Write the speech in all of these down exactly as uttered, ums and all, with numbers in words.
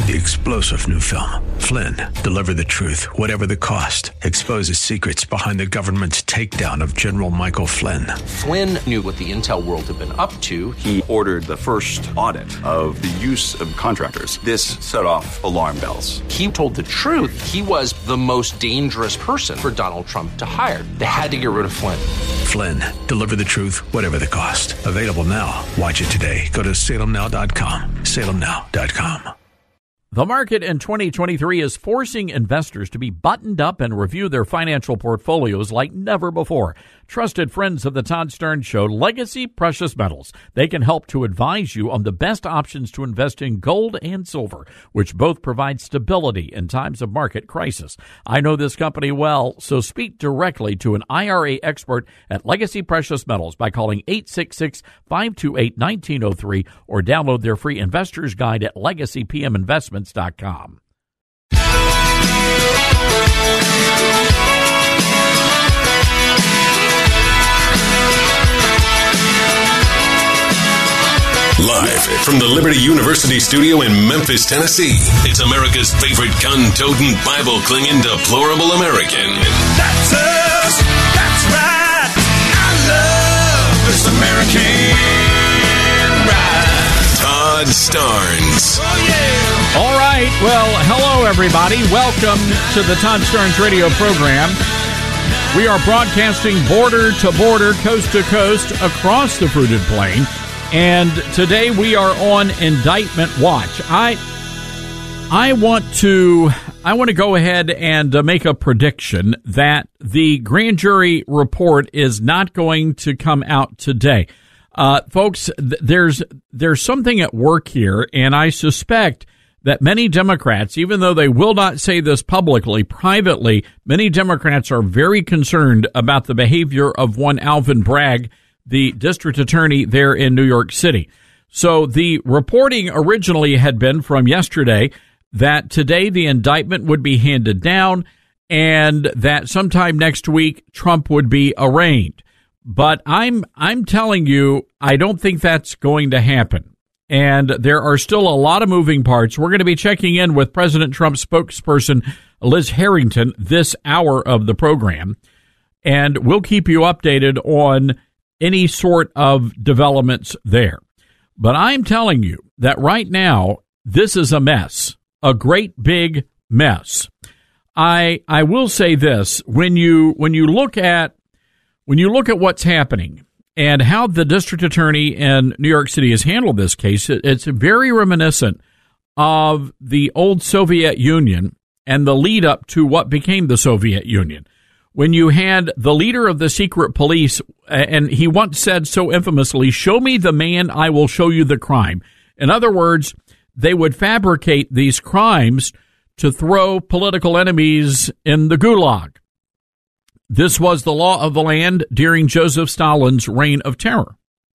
The explosive new film, Flynn, deliver the truth, whatever the cost. Exposes secrets behind the government's takedown of General Michael Flynn. Flynn knew what the intel world had been up to. He ordered the first audit of the use of contractors. This set off alarm bells. He told the truth. He was the most dangerous person for Donald Trump to hire. They had to get rid of Flynn. Flynn, deliver the truth, whatever the cost. Available now. Watch it today. Go to salem now dot com. salem now dot com. The market in twenty twenty-three is forcing investors to be buttoned up and review their financial portfolios like never before. Trusted friends of the Todd Stern Show, Legacy Precious Metals. They can help to advise you on the best options to invest in gold and silver, which both provide stability in times of market crisis. I know this company well, so speak directly to an I R A expert at Legacy Precious Metals by calling eight six six, five two eight, one nine zero three or download their free investor's guide at legacy p m investments dot com. Live from the Liberty University studio in Memphis, Tennessee, it's America's favorite gun-toting, Bible-clinging, deplorable American. That's us. That's right. I love this American ride. Todd Starnes. Oh, yeah. All right. Well, hello, everybody. Welcome to the Todd Starnes radio program. We are broadcasting border to border, coast to coast, across the fruited plain. And today we are on indictment watch. I I want to I want to go ahead and uh, make a prediction that the grand jury report is not going to come out today. Uh, folks, th- there's there's something at work here, and I suspect that many Democrats, even though they will not say this publicly, privately, many Democrats are very concerned about the behavior of one Alvin Bragg, the district attorney there in New York City. So the reporting originally had been from yesterday that today the indictment would be handed down and that sometime next week Trump would be arraigned. But I'm I'm telling you, I don't think that's going to happen. And there are still a lot of moving parts. We're going to be checking in with President Trump's spokesperson, Liz Harrington, this hour of the program. And we'll keep you updated on any sort of developments there. But I'm telling you that right now, this is a mess, a great big mess. I I will say this, when you when you look at when you look at what's happening and how the district attorney in New York City has handled this case, it's very reminiscent of the old Soviet Union and the lead up to what became the Soviet Union. When you had the leader of the secret police, and he once said so infamously, "Show me the man, I will show you the crime." In other words, they would fabricate these crimes to throw political enemies in the gulag. This was the law of the land during Joseph Stalin's reign of terror.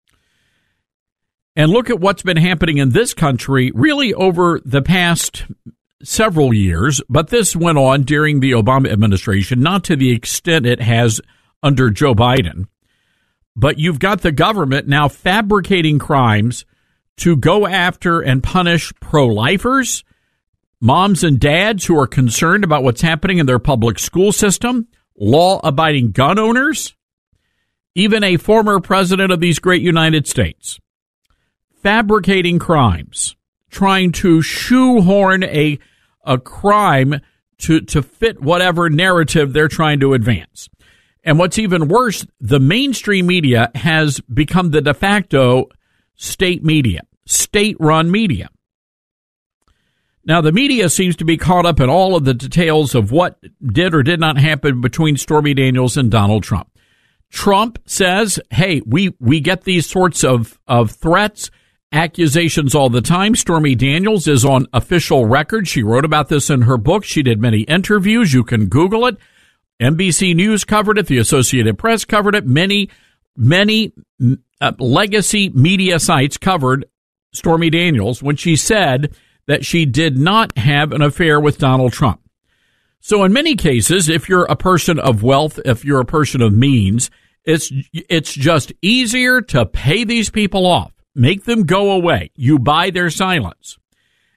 And look at what's been happening in this country really over the past several years, but this went on during the Obama administration, not to the extent it has under Joe Biden. But you've got the government now fabricating crimes to go after and punish pro-lifers, moms and dads who are concerned about what's happening in their public school system, law-abiding gun owners, even a former president of these great United States. Fabricating crimes, trying to shoehorn a a crime to, to fit whatever narrative they're trying to advance. And what's even worse, the mainstream media has become the de facto state media, state-run media. Now, the media seems to be caught up in all of the details of what did or did not happen between Stormy Daniels and Donald Trump. Trump says, hey, we, we get these sorts of, of threats, accusations all the time. Stormy Daniels is on official record. She wrote about this in her book. She did many interviews. You can Google it. N B C News covered it. The Associated Press covered it. Many, many uh, legacy media sites covered Stormy Daniels when she said that she did not have an affair with Donald Trump. So in many cases, if you're a person of wealth, if you're a person of means, it's it's just easier to pay these people off. Make them go away. You buy their silence.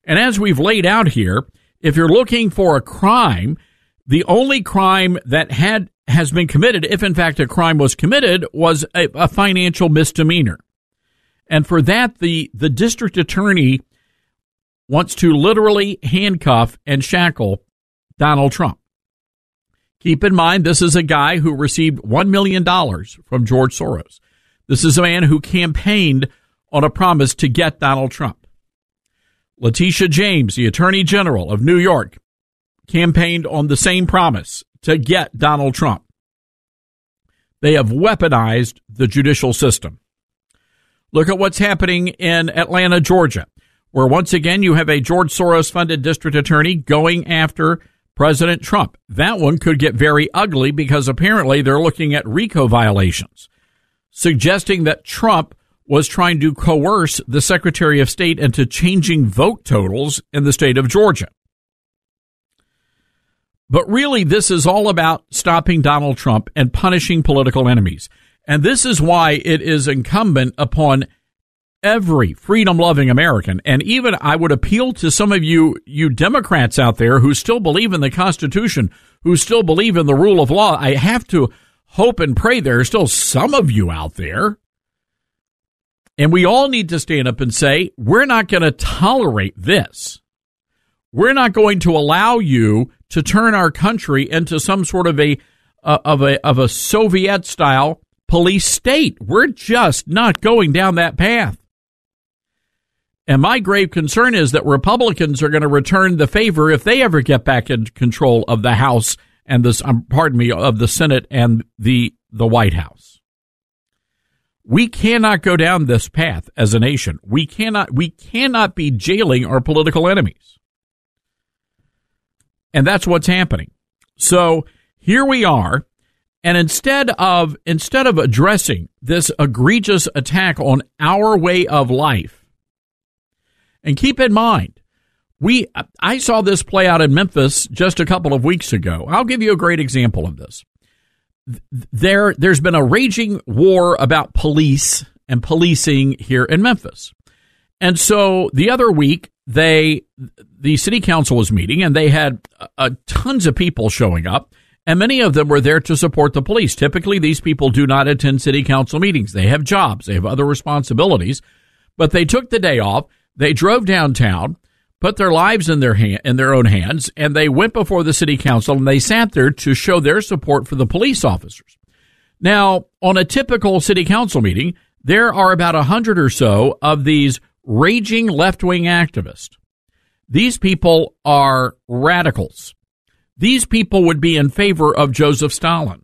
And as we've laid out here, if you're looking for a crime, the only crime that had has been committed, if in fact a crime was committed, was a, a financial misdemeanor. And for that, the, the district attorney wants to literally handcuff and shackle Donald Trump. Keep in mind, this is a guy who received one million dollars from George Soros. This is a man who campaigned on a promise to get Donald Trump. Letitia James, the Attorney General of New York, campaigned on the same promise to get Donald Trump. They have weaponized the judicial system. Look at what's happening in Atlanta, Georgia, where once again you have a George Soros-funded district attorney going after President Trump. That one could get very ugly because apparently they're looking at RICO violations, suggesting that Trump was trying to coerce the Secretary of State into changing vote totals in the state of Georgia. But really, this is all about stopping Donald Trump and punishing political enemies. And this is why it is incumbent upon every freedom-loving American, and even I would appeal to some of you, you Democrats out there who still believe in the Constitution, who still believe in the rule of law. I have to hope and pray there are still some of you out there. And we all need to stand up and say, we're not going to tolerate this. We're not going to allow you to turn our country into some sort of a uh, of a of a Soviet-style police state. We're just not going down that path. And my grave concern is that Republicans are going to return the favor if they ever get back in control of the House and this, um, pardon me, of the Senate and the the White House. We cannot go down this path as a nation. We cannot we cannot be jailing our political enemies. And that's what's happening. So here we are, and instead of instead of addressing this egregious attack on our way of life, and keep in mind, we I saw this play out in Memphis just a couple of weeks ago. I'll give you a great example of this. There, there's been a raging war about police and policing here in Memphis. And so the other week, they the city council was meeting, and they had uh, tons of people showing up, and many of them were there to support the police. Typically, these people do not attend city council meetings. They have jobs. They have other responsibilities. But they took the day off. They drove downtown, put their lives in their hand, in their own hands, and they went before the city council, and they sat there to show their support for the police officers. Now, on a typical city council meeting, there are about a hundred or so of these raging left-wing activists. These people are radicals. These people would be in favor of Joseph Stalin.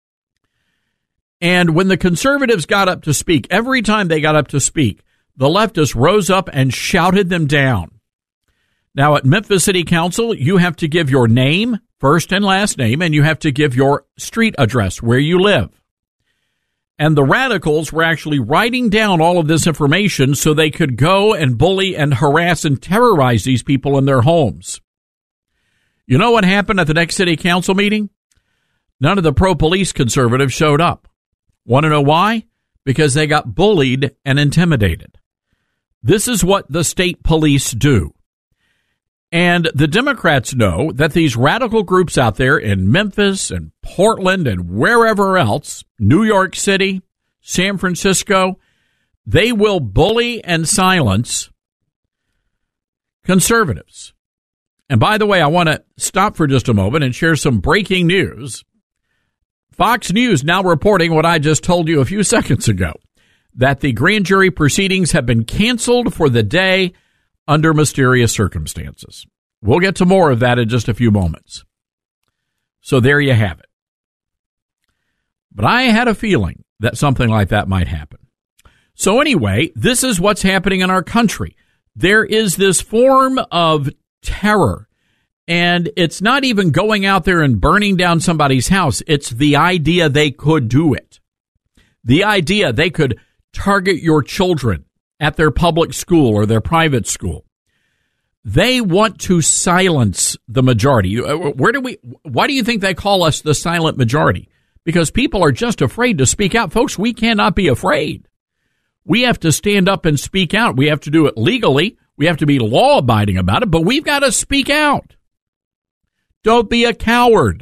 And when the conservatives got up to speak, every time they got up to speak, the leftists rose up and shouted them down. Now, at Memphis City Council, you have to give your name, first and last name, and you have to give your street address, where you live. And the radicals were actually writing down all of this information so they could go and bully and harass and terrorize these people in their homes. You know what happened at the next city council meeting? None of the pro-police conservatives showed up. Want to know why? Because they got bullied and intimidated. This is what the state police do. And the Democrats know that these radical groups out there in Memphis and Portland and wherever else, New York City, San Francisco, they will bully and silence conservatives. And by the way, I want to stop for just a moment and share some breaking news. Fox News now reporting what I just told you a few seconds ago, that the grand jury proceedings have been canceled for the day under mysterious circumstances. We'll get to more of that in just a few moments. So there you have it. But I had a feeling that something like that might happen. So anyway, this is what's happening in our country. There is this form of terror, and it's not even going out there and burning down somebody's house. It's the idea they could do it. The idea they could target your children at their public school or their private school. They want to silence the majority. Where do we, why do you think they call us the silent majority? Because people are just afraid to speak out. Folks, we cannot be afraid. We have to stand up and speak out. We have to do it legally. We have to be law-abiding about it, but we've got to speak out. Don't be a coward.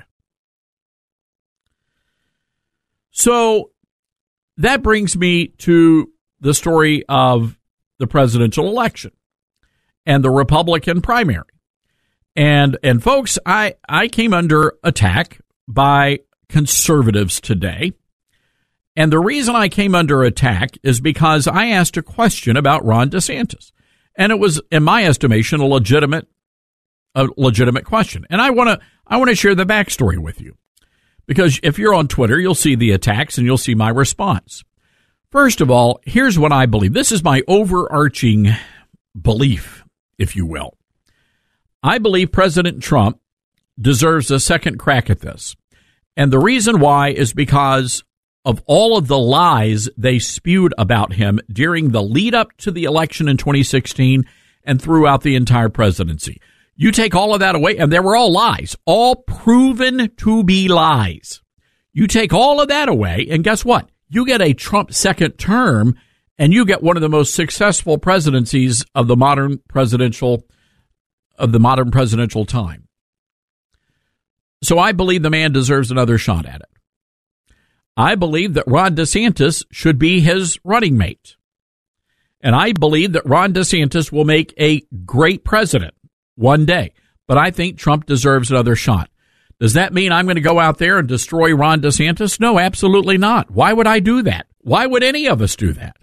So that brings me to the story of the presidential election and the Republican primary. And and folks, I, I came under attack by conservatives today. And the reason I came under attack is because I asked a question about Ron DeSantis. And it was, in my estimation, a legitimate a legitimate question. And I want to I want to share the backstory with you. Because if you're on Twitter, you'll see the attacks and you'll see my response. First of all, here's what I believe. This is my overarching belief, if you will. I believe President Trump deserves a second crack at this. And the reason why is because of all of the lies they spewed about him during the lead up to the election in twenty sixteen and throughout the entire presidency. You take all of that away, and they were all lies, all proven to be lies. You take all of that away, and guess what? You get a Trump second term, and you get one of the most successful presidencies of the modern presidential of the modern presidential time. So I believe the man deserves another shot at it. I believe that Ron DeSantis should be his running mate. And I believe that Ron DeSantis will make a great president one day. But I think Trump deserves another shot. Does that mean I'm going to go out there and destroy Ron DeSantis? No, absolutely not. Why would I do that? Why would any of us do that?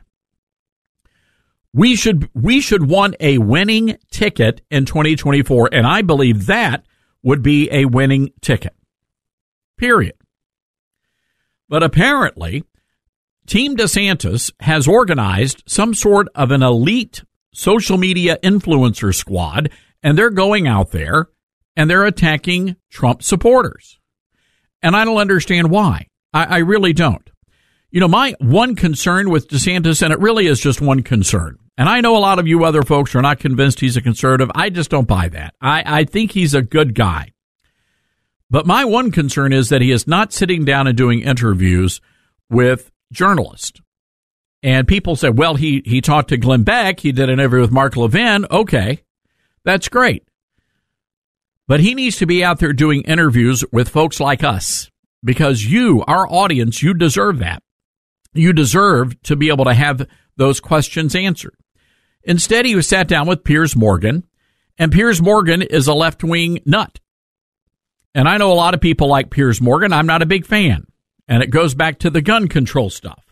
We should we should want a winning ticket in twenty twenty-four, and I believe that would be a winning ticket. Period. But apparently, Team DeSantis has organized some sort of an elite social media influencer squad, and they're going out there and they're attacking Trump supporters. And I don't understand why. I, I really don't. You know, my one concern with DeSantis, and it really is just one concern, and I know a lot of you other folks are not convinced he's a conservative. I just don't buy that. I, I think he's a good guy. But my one concern is that he is not sitting down and doing interviews with journalists. And people say, well, he, he talked to Glenn Beck. He did an interview with Mark Levin. Okay, that's great. But he needs to be out there doing interviews with folks like us, because you, our audience, you deserve that. You deserve to be able to have those questions answered. Instead, he was sat down with Piers Morgan, and Piers Morgan is a left-wing nut. And I know a lot of people like Piers Morgan. I'm not a big fan. And it goes back to the gun control stuff.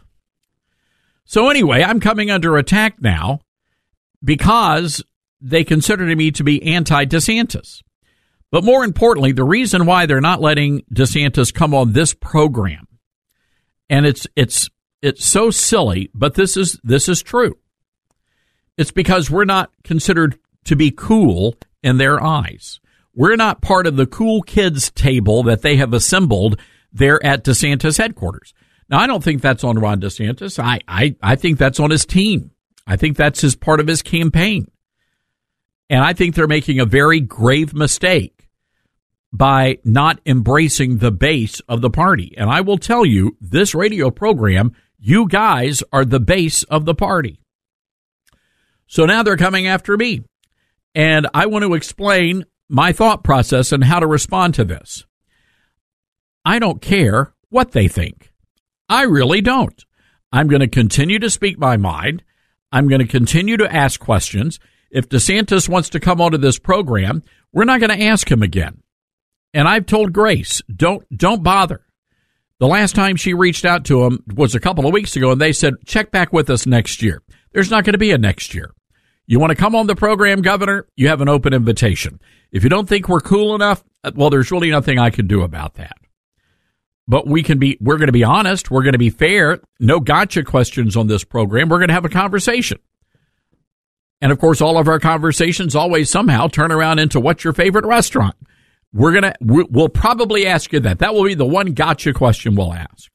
So anyway, I'm coming under attack now because they consider me to be anti-DeSantis. But more importantly, the reason why they're not letting DeSantis come on this program, and it's it's it's so silly, but this is this is true. It's because we're not considered to be cool in their eyes. We're not part of the cool kids table that they have assembled there at DeSantis headquarters. Now, I don't think that's on Ron DeSantis. I, I, I think that's on his team. I think that's his part of his campaign. And I think they're making a very grave mistake by not embracing the base of the party. And I will tell you, this radio program, you guys are the base of the party. So now they're coming after me. And I want to explain my thought process and how to respond to this. I don't care what they think. I really don't. I'm going to continue to speak my mind. I'm going to continue to ask questions. If DeSantis wants to come onto this program, we're not going to ask him again. And I've told Grace, don't don't bother. The last time she reached out to him was a couple of weeks ago, and they said, check back with us next year. There's not going to be a next year. You want to come on the program, Governor? You have an open invitation. If you don't think we're cool enough, well, there's really nothing I can do about that. But we can be, we're going to be honest. We're going to be fair. No gotcha questions on this program. We're going to have a conversation. And of course, all of our conversations always somehow turn around into what's your favorite restaurant. We're going to, we'll probably ask you that. That will be the one gotcha question we'll ask.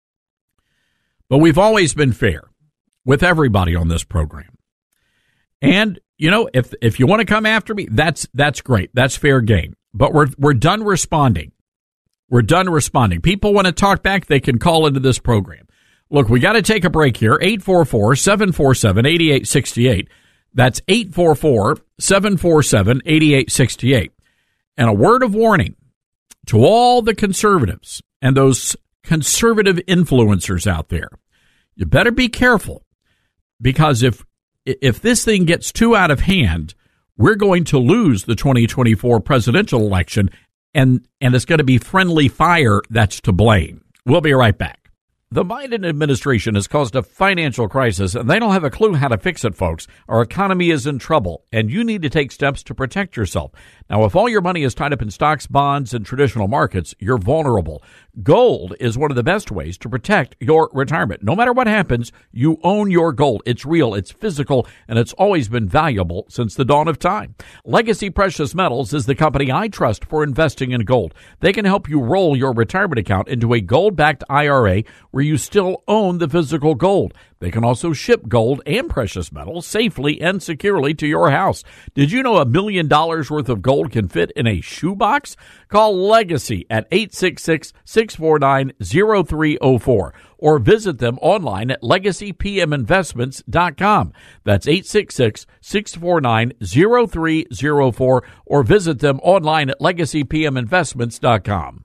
But we've always been fair with everybody on this program. And, you know, if if you want to come after me, that's that's great. That's fair game. But we're we're done responding. We're done responding. People want to talk back, they can call into this program. Look, we got to take a break here. eight four four, seven four seven, eight eight six eight. That's eight four four, seven four seven, eight eight six eight. And a word of warning to all the conservatives and those conservative influencers out there. You better be careful, because if if this thing gets too out of hand, we're going to lose the twenty twenty-four presidential election, and, and it's going to be friendly fire that's to blame. We'll be right back. The Biden administration has caused a financial crisis, and they don't have a clue how to fix it, folks. Our economy is in trouble, and you need to take steps to protect yourself. Now, if all your money is tied up in stocks, bonds, and traditional markets, you're vulnerable. Gold is one of the best ways to protect your retirement. No matter what happens, you own your gold. It's real, it's physical, and it's always been valuable since the dawn of time. Legacy Precious Metals is the company I trust for investing in gold. They can help you roll your retirement account into a gold-backed I R A where you still own the physical gold. They can also ship gold and precious metals safely and securely to your house. Did you know a million dollars worth of gold can fit in a shoebox? Call Legacy at eight six six, six four nine, zero three zero four or visit them online at legacy p m investments dot com. That's eight six six, six four nine, zero three zero four or visit them online at legacy p m investments dot com.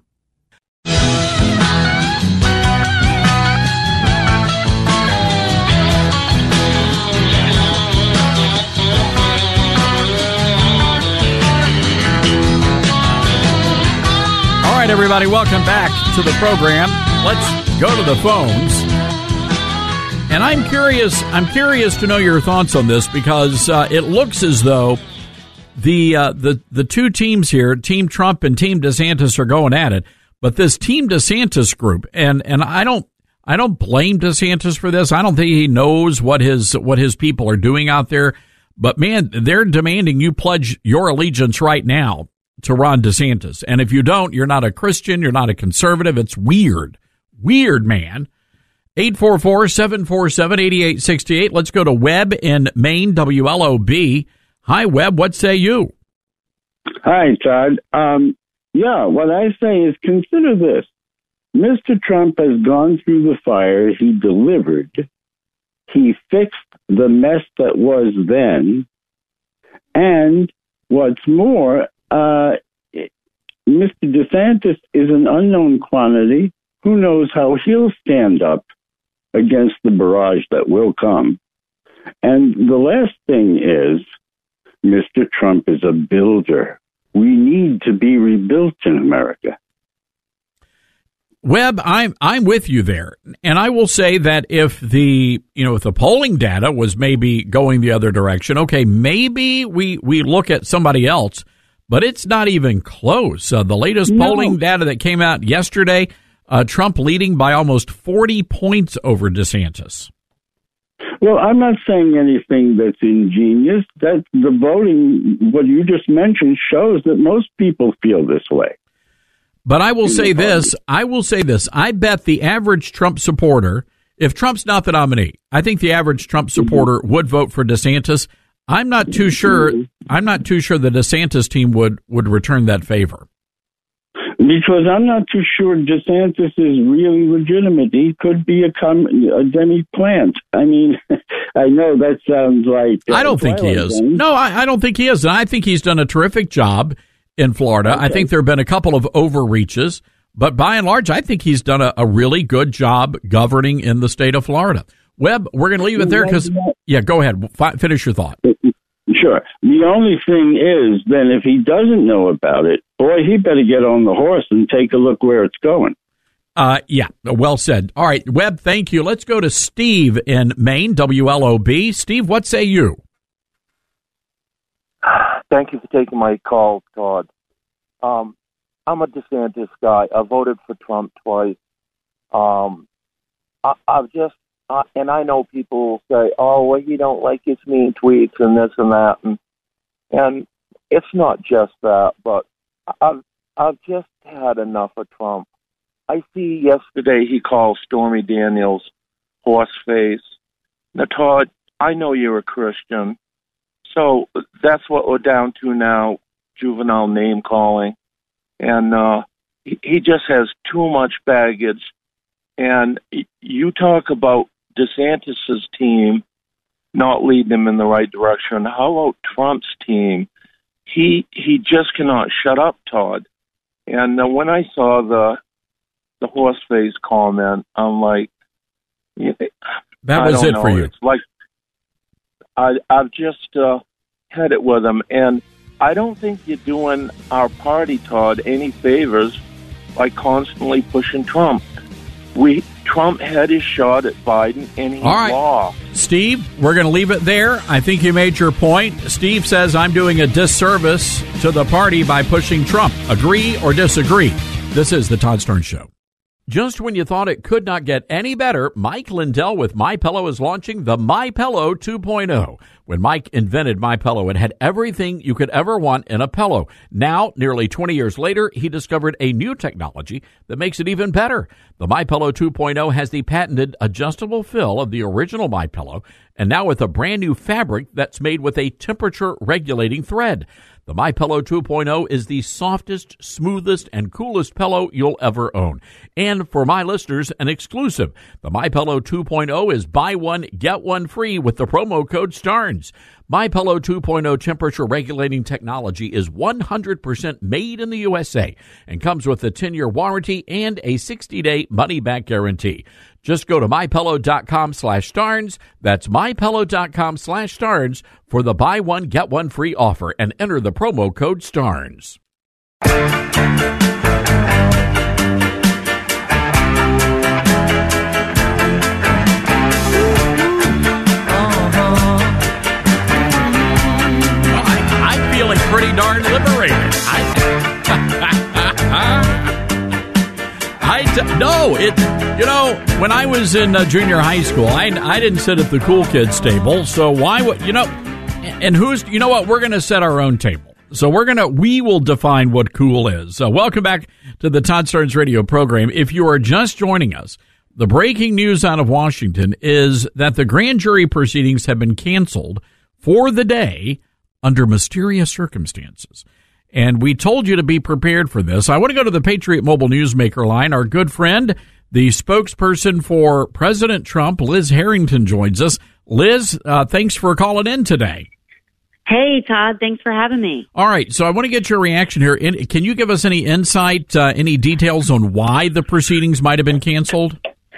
All right, everybody, welcome back to the program. Let's go to the phones. And I'm curious, I'm curious to know your thoughts on this, because uh, it looks as though the uh, the the two teams here, Team Trump and Team DeSantis, are going at it. But this Team DeSantis group, and and I don't I don't blame DeSantis for this. I don't think he knows what his what his people are doing out there. But man, they're demanding you pledge your allegiance right now to Ron DeSantis. And if you don't, you're not a Christian, you're not a conservative. It's weird. Weird, man. eight four four, seven four seven, eight eight six eight. Let's go to Webb in Maine, W L O B. Hi, Webb. What say you? Hi, Todd. Um, yeah, what I say is consider this. Mister Trump has gone through the fire. He delivered. He fixed the mess that was then. And what's more, Uh, Mister DeSantis is an unknown quantity. Who knows how he'll stand up against the barrage that will come. And the last thing is, Mister Trump is a builder. We need to be rebuilt in America. Webb, I'm I'm with you there, and I will say that if the you know if the polling data was maybe going the other direction, okay, maybe we we look at somebody else. But it's not even close. Uh, the latest no. polling data that came out yesterday, uh, Trump leading by almost forty points over DeSantis. Well, I'm not saying anything that's ingenious. That the voting, what you just mentioned, shows that most people feel this way. But I will say this, I will say this. I bet the average Trump supporter, if Trump's not the nominee, I think the average Trump supporter mm-hmm. would vote for DeSantis. I'm not too sure. I'm not too sure the DeSantis team would, would return that favor. Because I'm not too sure DeSantis is really legitimate. He could be a, com- a demi-plant. I mean, I know that sounds like... Uh, I don't think he is. Things. No, I, I don't think he is. And I think he's done a terrific job in Florida. Okay. I think there have been a couple of overreaches. But by and large, I think he's done a, a really good job governing in the state of Florida. Webb, we're going to leave it there because, yeah, go ahead. F- finish your thought. Sure. The only thing is, then, if he doesn't know about it, boy, he better get on the horse and take a look where it's going. Uh, yeah, well said. All right, Webb, thank you. Let's go to Steve in Maine, W L O B. Steve, what say you? Thank you for taking my call, Todd. Um, I'm a DeSantis guy. I voted for Trump twice. Um, I, I've just Uh, and I know people will say, oh, well, you don't like his mean tweets and this and that. And, and it's not just that, but I've, I've just had enough of Trump. I see yesterday he called Stormy Daniels horseface. Now, Todd, I know you're a Christian, so that's what we're down to now, juvenile name-calling. And uh, he, he just has too much baggage. And you talk about DeSantis's team, not leading them in the right direction. How about Trump's team? He he just cannot shut up, Todd. And uh, when I saw the the horse face comment, I'm like, you know, that was it know. for you. It's like I I've just uh, had it with him, and I don't think you're doing our party, Todd, any favors by constantly pushing Trump. We Trump had his shot at Biden, and he All right. lost. Steve, we're going to leave it there. I think you made your point. Steve says I'm doing a disservice to the party by pushing Trump. Agree or disagree? This is the Todd Stern Show. Just when you thought it could not get any better, Mike Lindell with MyPillow is launching the MyPillow two point oh. When Mike invented MyPillow, it had everything you could ever want in a pillow. Now, nearly twenty years later, he discovered a new technology that makes it even better. The MyPillow two point oh has the patented adjustable fill of the original MyPillow, and now with a brand new fabric that's made with a temperature-regulating thread. The MyPillow two point oh is the softest, smoothest, and coolest pillow you'll ever own. And for my listeners, an exclusive. The MyPillow two point oh is buy one, get one free with the promo code STARNS. MyPillow two point oh temperature regulating technology is one hundred percent made in the U S A and comes with a ten-year warranty and a sixty-day money-back guarantee. Just go to MyPillow.com slash Starnes. That's MyPillow.com slash Starnes for the buy one, get one free offer and enter the promo code Starnes. I'm feeling pretty darn liberated. I... I t- no, it, you know, when I was in uh, junior high school, I, I didn't sit at the cool kids table. So why would, you know, and who's, you know what, we're going to set our own table. So we're going to, we will define what cool is. So welcome back to the Todd Starnes radio program. If you are just joining us, the breaking news out of Washington is that the grand jury proceedings have been canceled for the day under mysterious circumstances. And we told you to be prepared for this. I want to go to the Patriot Mobile Newsmaker line. Our good friend, the spokesperson for President Trump, Liz Harrington, joins us. Liz, uh, thanks for calling in today. Hey, Todd. Thanks for having me. All right. So I want to get your reaction here. Can you give us any insight, uh, any details on why the proceedings might have been canceled?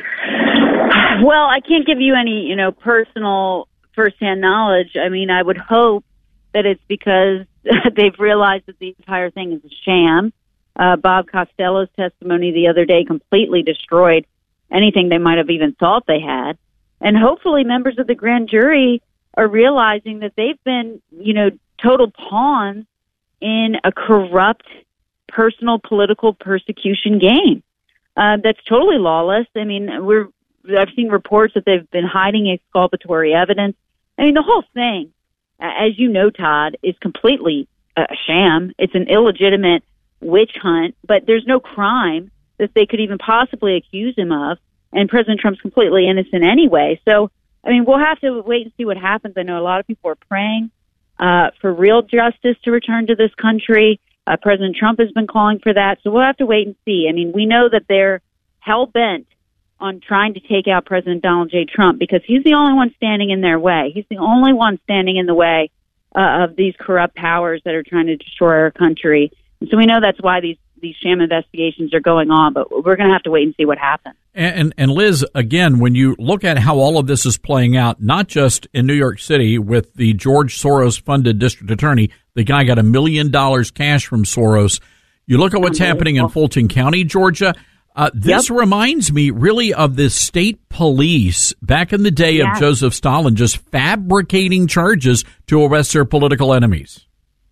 Well, I can't give you any, you know, personal firsthand knowledge. I mean, I would hope that it's because they've realized that the entire thing is a sham. Uh, Bob Costello's testimony the other day completely destroyed anything they might have even thought they had. And hopefully members of the grand jury are realizing that they've been, you know, total pawns in a corrupt personal political persecution game. Uh, that's totally lawless. I mean, we're, I've seen reports that they've been hiding exculpatory evidence. I mean, the whole thing, as you know, Todd, is completely a sham. It's an illegitimate witch hunt, but there's no crime that they could even possibly accuse him of, and President Trump's completely innocent anyway. So, I mean, we'll have to wait and see what happens. I know a lot of people are praying uh, for real justice to return to this country. Uh, President Trump has been calling for that, so we'll have to wait and see. I mean, we know that they're hell-bent on trying to take out President Donald J. Trump because he's the only one standing in their way. He's the only one standing in the way uh, of these corrupt powers that are trying to destroy our country. And so we know that's why these, these sham investigations are going on, but we're going to have to wait and see what happens. And, and, and Liz, again, when you look at how all of this is playing out, not just in New York City with the George Soros-funded district attorney, the guy got a million dollars cash from Soros. You look at what's happening in Fulton County, Georgia. Uh, this yep. reminds me really of the state police back in the day yeah. of Joseph Stalin, just fabricating charges to arrest their political enemies.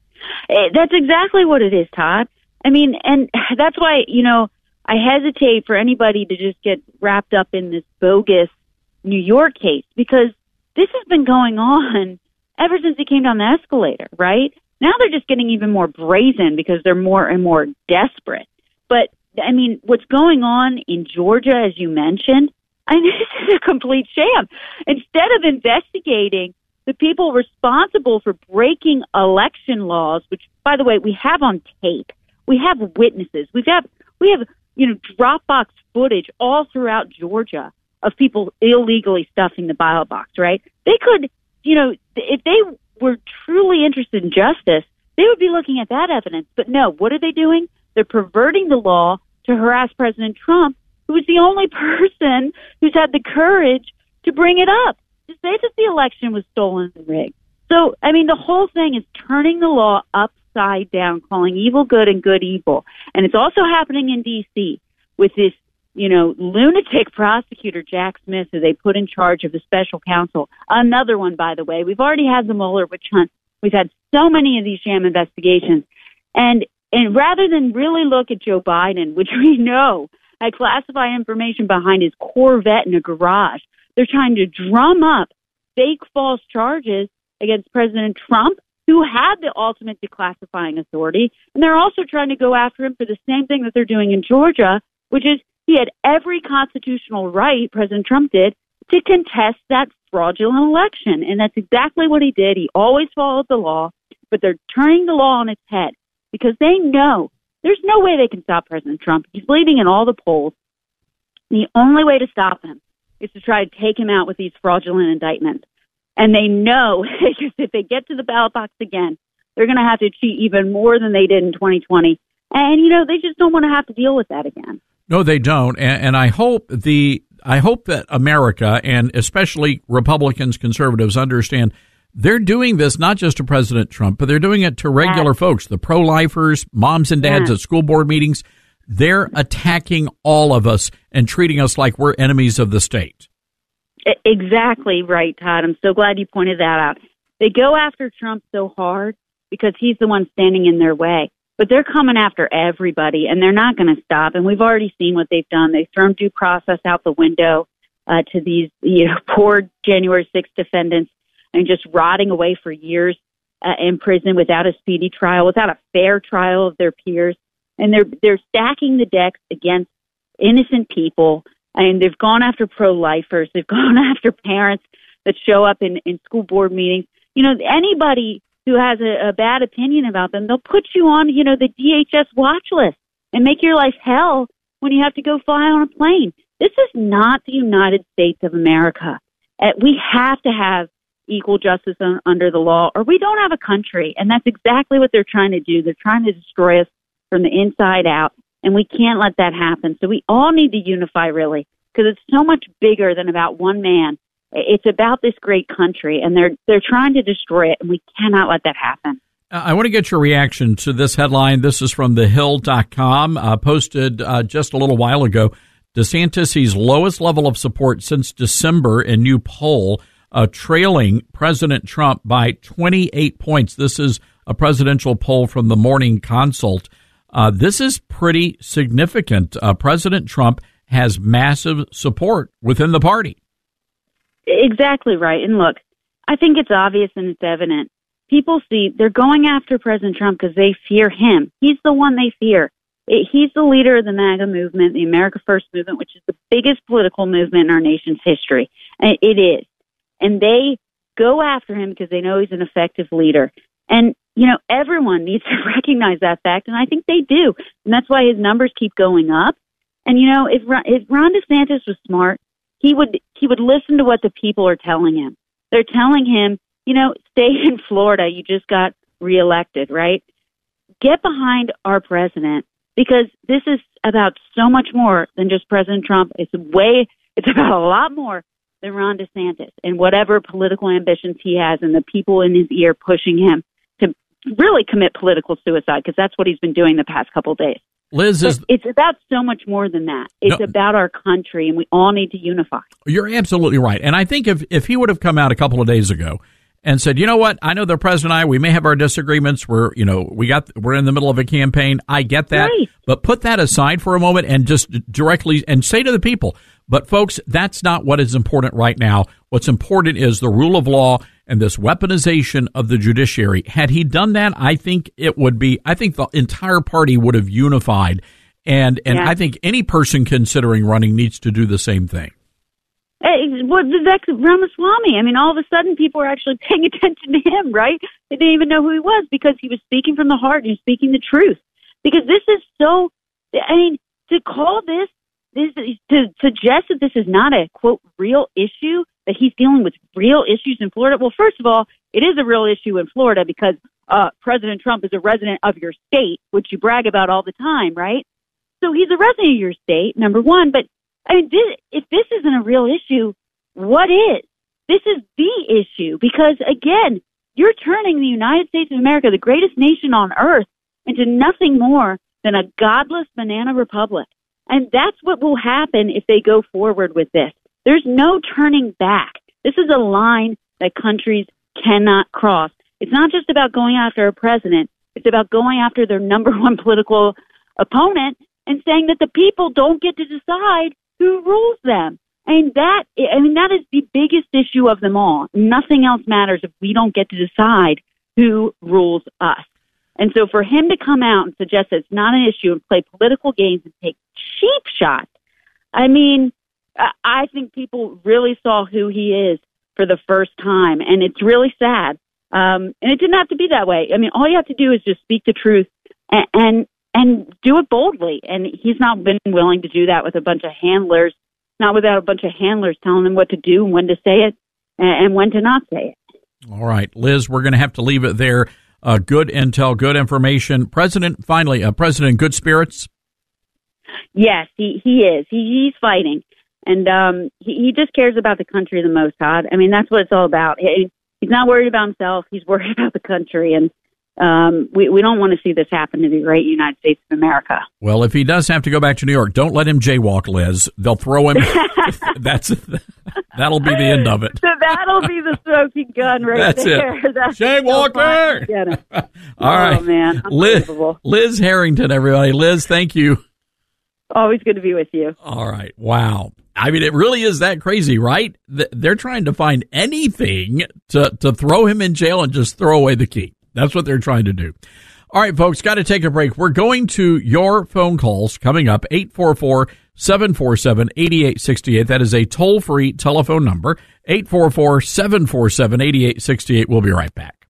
That's exactly what it is, Todd. I mean, and that's why, you know, I hesitate for anybody to just get wrapped up in this bogus New York case because this has been going on ever since he came down the escalator, right? Now they're just getting even more brazen because they're more and more desperate. But I mean, what's going on in Georgia, as you mentioned, I mean, this is a complete sham. Instead of investigating the people responsible for breaking election laws, which, by the way, we have on tape, we have witnesses, we have, we have, you know, Dropbox footage all throughout Georgia of people illegally stuffing the ballot box, right? They could you know, if they were truly interested in justice, they would be looking at that evidence. But no, what are they doing? They're perverting the law to harass President Trump, who is the only person who's had the courage to bring it up, to say that the election was stolen and rigged. So, I mean, the whole thing is turning the law upside down, calling evil good and good evil. And it's also happening in D C with this, you know, lunatic prosecutor, Jack Smith, who they put in charge of the special counsel. Another one, by the way. We've already had the Mueller witch hunt. We've had so many of these sham investigations. And and rather than really look at Joe Biden, which we know had classified information behind his Corvette in a garage, they're trying to drum up fake false charges against President Trump, who had the ultimate declassifying authority. And they're also trying to go after him for the same thing that they're doing in Georgia, which is he had every constitutional right, President Trump did, to contest that fraudulent election. And that's exactly what he did. He always followed the law, but they're turning the law on its head because they know there's no way they can stop President Trump. He's leading in all the polls. The only way to stop him is to try to take him out with these fraudulent indictments. And they know because if they get to the ballot box again, they're going to have to cheat even more than they did in twenty twenty. And, you know, they just don't want to have to deal with that again. No, they don't. And, and I hope the I hope that America, and especially Republicans, conservatives, understand they're doing this not just to President Trump, but they're doing it to regular yes. folks, the pro-lifers, moms and dads yes. at school board meetings. They're attacking all of us and treating us like we're enemies of the state. Exactly right, Todd. I'm so glad you pointed that out. They go after Trump so hard because he's the one standing in their way. But they're coming after everybody, and they're not going to stop. And we've already seen what they've done. They've thrown due process out the window uh, to these you know, poor January sixth defendants and just rotting away for years uh, in prison without a speedy trial, without a fair trial of their peers. And they're they're stacking the decks against innocent people. And they've gone after pro-lifers. They've gone after parents that show up in, in school board meetings. You know, anybody who has a, a bad opinion about them, they'll put you on, you know, the D H S watch list and make your life hell when you have to go fly on a plane. This is not the United States of America. Uh, we have to have equal justice on, under the law, or we don't have a country. And that's exactly what they're trying to do. They're trying to destroy us from the inside out. And we can't let that happen. So we all need to unify, really, because it's so much bigger than about one man. It's about this great country, and they're they're trying to destroy it, and we cannot let that happen. I want to get your reaction to this headline. This is from the hill dot com, uh, posted uh, just a little while ago. DeSantis sees lowest level of support since December in new poll, uh, trailing President Trump by twenty-eight points. This is a presidential poll from the Morning Consult. Uh, this is pretty significant. Uh, President Trump has massive support within the party. Exactly right. And look, I think it's obvious and it's evident. People see they're going after President Trump because they fear him. He's the one they fear. It, he's the leader of the MAGA movement, the America First movement, which is the biggest political movement in our nation's history. And it is. And they go after him because they know he's an effective leader. And, you know, everyone needs to recognize that fact, and I think they do. And that's why his numbers keep going up. And, you know, if, if Ron DeSantis was smart, he would he would listen to what the people are telling him. They're telling him, you know, stay in Florida. You just got reelected, right? Get behind our president, because this is about so much more than just President Trump. It's way, it's about a lot more than Ron DeSantis and whatever political ambitions he has and the people in his ear pushing him to really commit political suicide, because that's what he's been doing the past couple of days. Liz, is, it's about so much more than that. It's no, about our country, and we all need to unify. You're absolutely right. And I think if, if he would have come out a couple of days ago and said, you know what, I know the president and I, we may have our disagreements. We're, you know, we got, we're in the middle of a campaign. I get that. Right. But put that aside for a moment and just directly and say to the people, but folks, that's not what is important right now. What's important is the rule of law and this weaponization of the judiciary. Had he done that, I think it would be, I think the entire party would have unified. And, and yeah. I think any person considering running needs to do the same thing. Hey, well, Vivek Ramaswamy, I mean, all of a sudden people are actually paying attention to him, right? They didn't even know who he was because he was speaking from the heart and he was speaking the truth. Because this is so, I mean, to call this, this to suggest that this is not a, quote, real issue that he's dealing with real issues in Florida. Well, first of all, it is a real issue in Florida because uh, President Trump is a resident of your state, which you brag about all the time, right? So he's a resident of your state, number one. But I mean, this, if this isn't a real issue, what is? This is the issue because, again, you're turning the United States of America, the greatest nation on earth, into nothing more than a godless banana republic. And that's what will happen if they go forward with this. There's no turning back. This is a line that countries cannot cross. It's not just about going after a president. It's about going after their number one political opponent and saying that the people don't get to decide who rules them. And that, I mean, that is the biggest issue of them all. Nothing else matters if we don't get to decide who rules us. And so for him to come out and suggest that it's not an issue and play political games and take cheap shots, I mean, I think people really saw who he is for the first time, and it's really sad. Um, and it didn't have to be that way. I mean, all you have to do is just speak the truth and, and and do it boldly. And he's not been willing to do that with a bunch of handlers, not without a bunch of handlers telling him what to do and when to say it and, and when to not say it. All right, Liz, we're going to have to leave it there. Uh, good intel, good information. President, finally, uh, President, good spirits? Yes, he, he is. He, he's fighting. And um, he, he just cares about the country the most, Todd. I mean, that's what it's all about. He, he's not worried about himself. He's worried about the country. And um, we, we don't want to see this happen to the great United States of America. Well, if he does have to go back to New York, don't let him jaywalk, Liz. They'll throw him. That's That'll be the end of it. So that'll be the smoking gun right That's there. It. That's Jaywalker! So all right. Oh, man. Liz, Liz Harrington, everybody. Liz, thank you. Always good to be with you. All right. Wow. I mean, it really is that crazy, right? They're trying to find anything to, to throw him in jail and just throw away the key. That's what they're trying to do. All right, folks, got to take a break. We're going to your phone calls coming up, eight four four, seven four seven, eight eight six eight. That is a toll-free telephone number, eight four four, seven four seven, eight eight six eight. We'll be right back.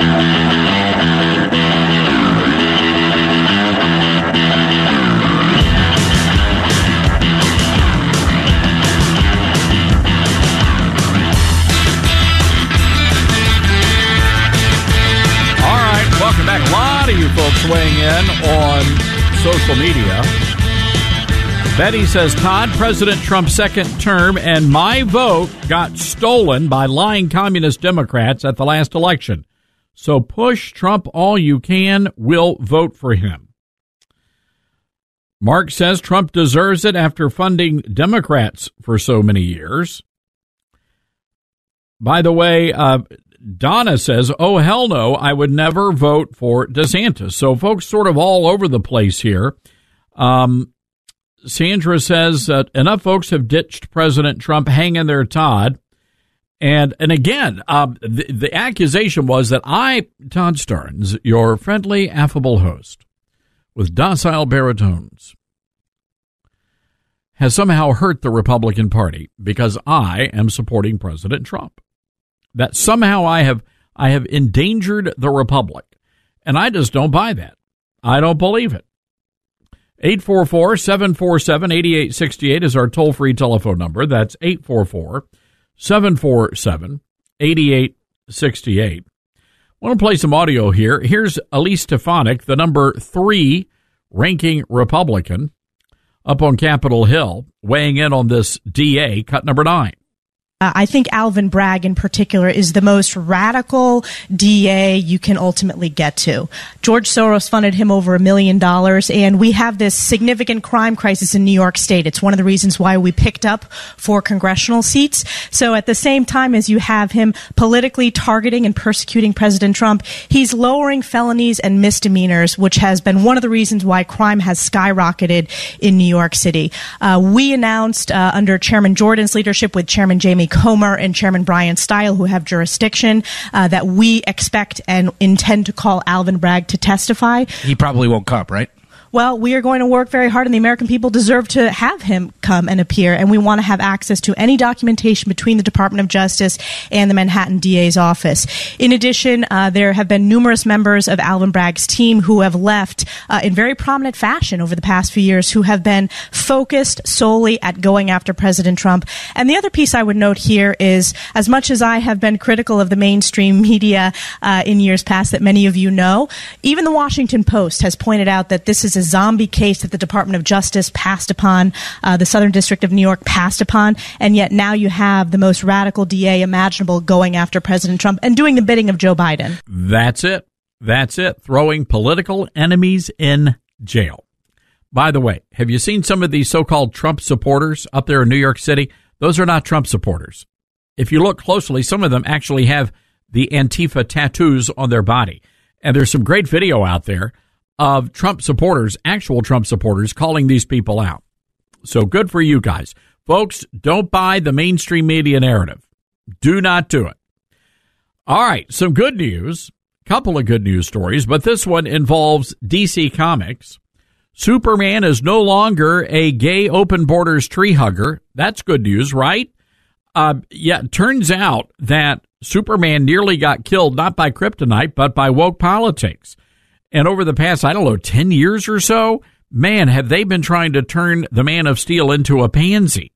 Welcome back. A lot of you folks weighing in on social media. Betty says, Todd, President Trump's second term and my vote got stolen by lying communist Democrats at the last election. So push Trump all you can. We'll vote for him. Mark says Trump deserves it after funding Democrats for so many years. By the way, uh, Donna says, oh, hell no, I would never vote for DeSantis. So folks sort of all over the place here. Um, Sandra says, uh, enough folks have ditched President Trump. Hang in there, Todd. And and again, um, the, the accusation was that I, Todd Starnes, your friendly, affable host with docile baritones, has somehow hurt the Republican Party because I am supporting President Trump. That somehow I have I have endangered the Republic. And I just don't buy that. I don't believe it. eight four four, seven four seven, eight eight six eight is our toll-free telephone number. That's eight four four, seven four seven, eight eight six eight. I want to play some audio here. Here's Elise Stefanik, the number three ranking Republican up on Capitol Hill, weighing in on this D A, cut number nine. Uh, I think Alvin Bragg in particular is the most radical D A you can ultimately get to. George Soros funded him over a million dollars, and we have this significant crime crisis in New York State. It's one of the reasons why we picked up four congressional seats. So at the same time as you have him politically targeting and persecuting President Trump, he's lowering felonies and misdemeanors, which has been one of the reasons why crime has skyrocketed in New York City. Uh, we announced uh, under Chairman Jordan's leadership with Chairman Jamie Comer and Chairman Brian Stile, who have jurisdiction, uh, that we expect and intend to call Alvin Bragg to testify. He probably won't come, right? Well, we are going to work very hard, and the American people deserve to have him come and appear, and we want to have access to any documentation between the Department of Justice and the Manhattan D A's office. In addition, uh, there have been numerous members of Alvin Bragg's team who have left uh, in very prominent fashion over the past few years, who have been focused solely at going after President Trump. And the other piece I would note here is, as much as I have been critical of the mainstream media uh, in years past that many of you know, even the Washington Post has pointed out that this is a zombie case that the Department of Justice passed upon, uh, the Southern District of New York passed upon, and yet now you have the most radical D A imaginable going after President Trump and doing the bidding of Joe Biden. That's it. That's it. Throwing political enemies in jail. By the way, have you seen some of these so-called Trump supporters up there in New York City? Those are not Trump supporters. If you look closely, some of them actually have the Antifa tattoos on their body. And there's some great video out there of Trump supporters, actual Trump supporters, calling these people out. So good for you guys. Folks, don't buy the mainstream media narrative. Do not do it. All right, some good news. Couple of good news stories, but this one involves D C Comics. Superman is no longer a gay open borders tree hugger. That's good news, right? Uh, yeah, it turns out that Superman nearly got killed, not by kryptonite, but by woke politics. And over the past, I don't know, ten years or so, man, have they been trying to turn the Man of Steel into a pansy.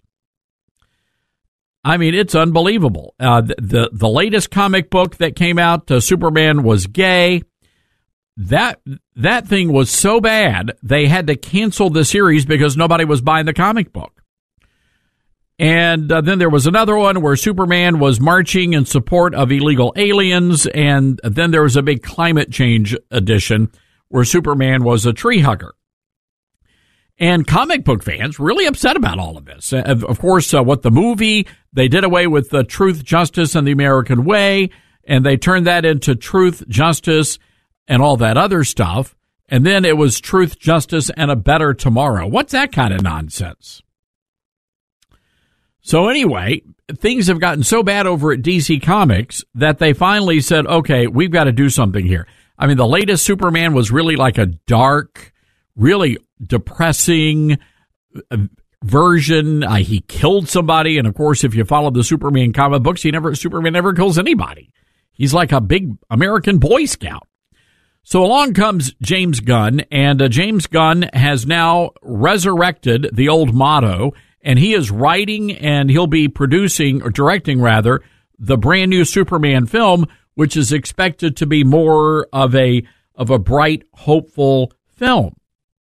I mean, it's unbelievable. Uh, the, the the latest comic book that came out, uh, Superman was gay. That that thing was so bad, they had to cancel the series because nobody was buying the comic book. And uh, then there was another one where Superman was marching in support of illegal aliens, and then there was a big climate change edition where Superman was a tree hugger. And comic book fans really upset about all of this. Uh, of, of course, uh, what the movie, they did away with the Truth, Justice, and the American Way, and they turned that into Truth, Justice, and all that other stuff. And then it was Truth, Justice, and a Better Tomorrow. What's that kind of nonsense? So anyway, things have gotten so bad over at D C Comics that they finally said, okay, we've got to do something here. I mean, the latest Superman was really like a dark, really depressing version. Uh, he killed somebody. And of course, if you follow the Superman comic books, he never, Superman never kills anybody. He's like a big American Boy Scout. So along comes James Gunn, and uh, James Gunn has now resurrected the old motto, and he is writing and he'll be producing, or directing rather, the brand new Superman film, which is expected to be more of a of a bright, hopeful film.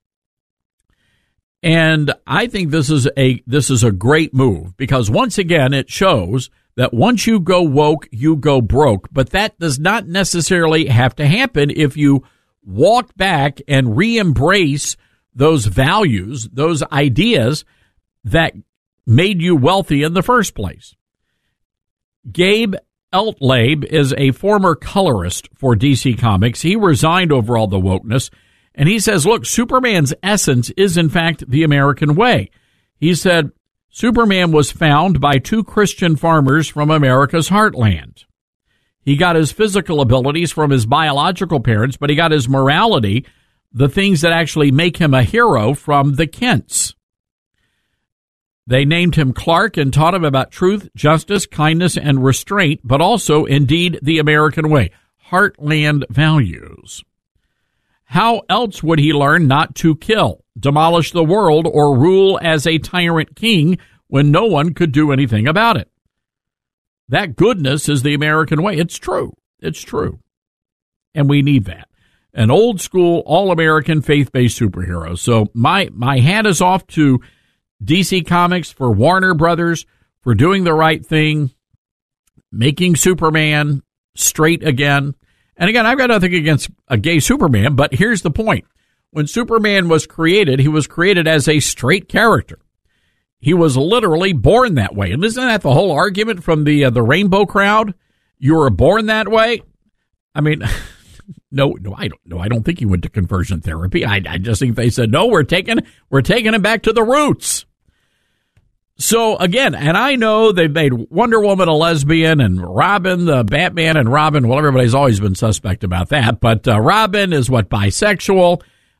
And I think this is a this is a great move, because once again it shows that once you go woke, you go broke. But that does not necessarily have to happen if you walk back and re-embrace those values, those ideas that made you wealthy in the first place. Gabe Eltlaib is a former colorist for D C Comics. He resigned over all the wokeness, and he says, look, Superman's essence is, in fact, the American way. He said, Superman was found by two Christian farmers from America's heartland. He got his physical abilities from his biological parents, but he got his morality, the things that actually make him a hero, from the Kents. They named him Clark and taught him about truth, justice, kindness, and restraint, but also, indeed, the American way, heartland values. How else would he learn not to kill, demolish the world, or rule as a tyrant king when no one could do anything about it? That goodness is the American way. It's true. It's true. And we need that. An old school, all-American, faith-based superhero. So my, my hat is off to D C Comics, for Warner Brothers, for doing the right thing, making Superman straight again. And again, I've got nothing against a gay Superman, but here's the point. When Superman was created, he was created as a straight character. He was literally born that way. And isn't that the whole argument from the uh, the rainbow crowd? You were born that way? I mean, no, no, I don't no, I don't think he went to conversion therapy. I, I just think they said, no, we're taking we're taking him back to the roots. So again, and I know they've made Wonder Woman a lesbian, and Robin, the Batman and Robin, well, everybody's always been suspect about that, but uh, Robin is what, bisexual.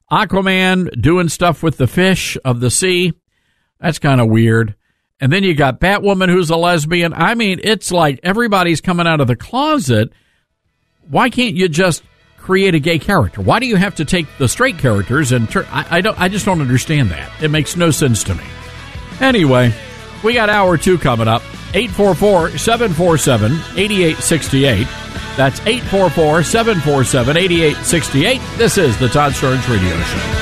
Aquaman doing stuff with the fish of the sea. That's kind of weird. And then you got Batwoman, who's a lesbian. I mean, it's like everybody's coming out of the closet. Why can't you just create a gay character? Why do you have to take the straight characters and turn? I, I don't. I just don't understand that. It makes no sense to me. Anyway, we got hour two coming up. eight four four, seven four seven, eight eight six eight. That's eight four four, seven four seven, eight eight six eight. This is the Todd Starnes Radio Show.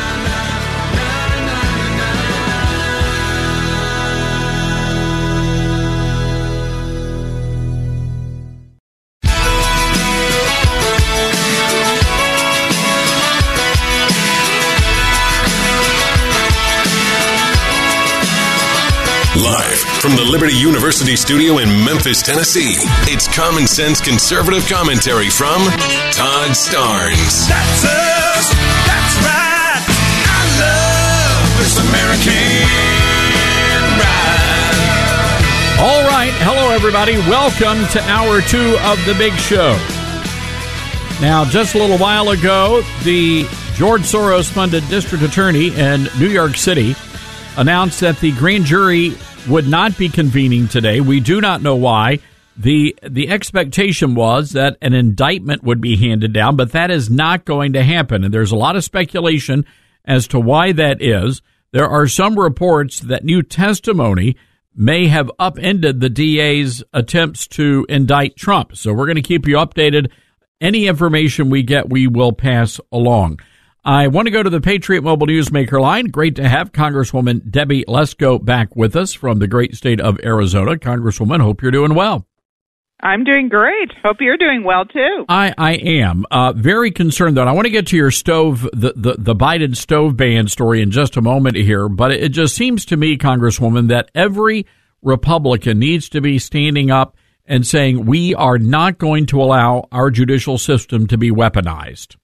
Live from the Liberty University studio in Memphis, Tennessee, it's Common Sense Conservative Commentary from Todd Starnes. That's us. That's right. I love this American ride. All right. Hello, everybody. Welcome to hour two of the big show. Now, just a little while ago, the George Soros-funded district attorney in New York City announced that the grand jury would not be convening today. We do not know why. The the expectation was that an indictment would be handed down, but that is not going to happen. And there's a lot of speculation as to why that is. There are some reports that new testimony may have upended the D A's attempts to indict Trump. So we're going to keep you updated. Any information we get, we will pass along. I want to go to the Patriot Mobile Newsmaker line. Great to have Congresswoman Debbie Lesko back with us from the great state of Arizona. Congresswoman, hope you're doing well. I'm doing great. Hope you're doing well, too. I, I am. Uh, very concerned, though. I want to get to your stove, the, the, the Biden stove ban story in just a moment here, but it just seems to me, Congresswoman, that every Republican needs to be standing up and saying we are not going to allow our judicial system to be weaponized.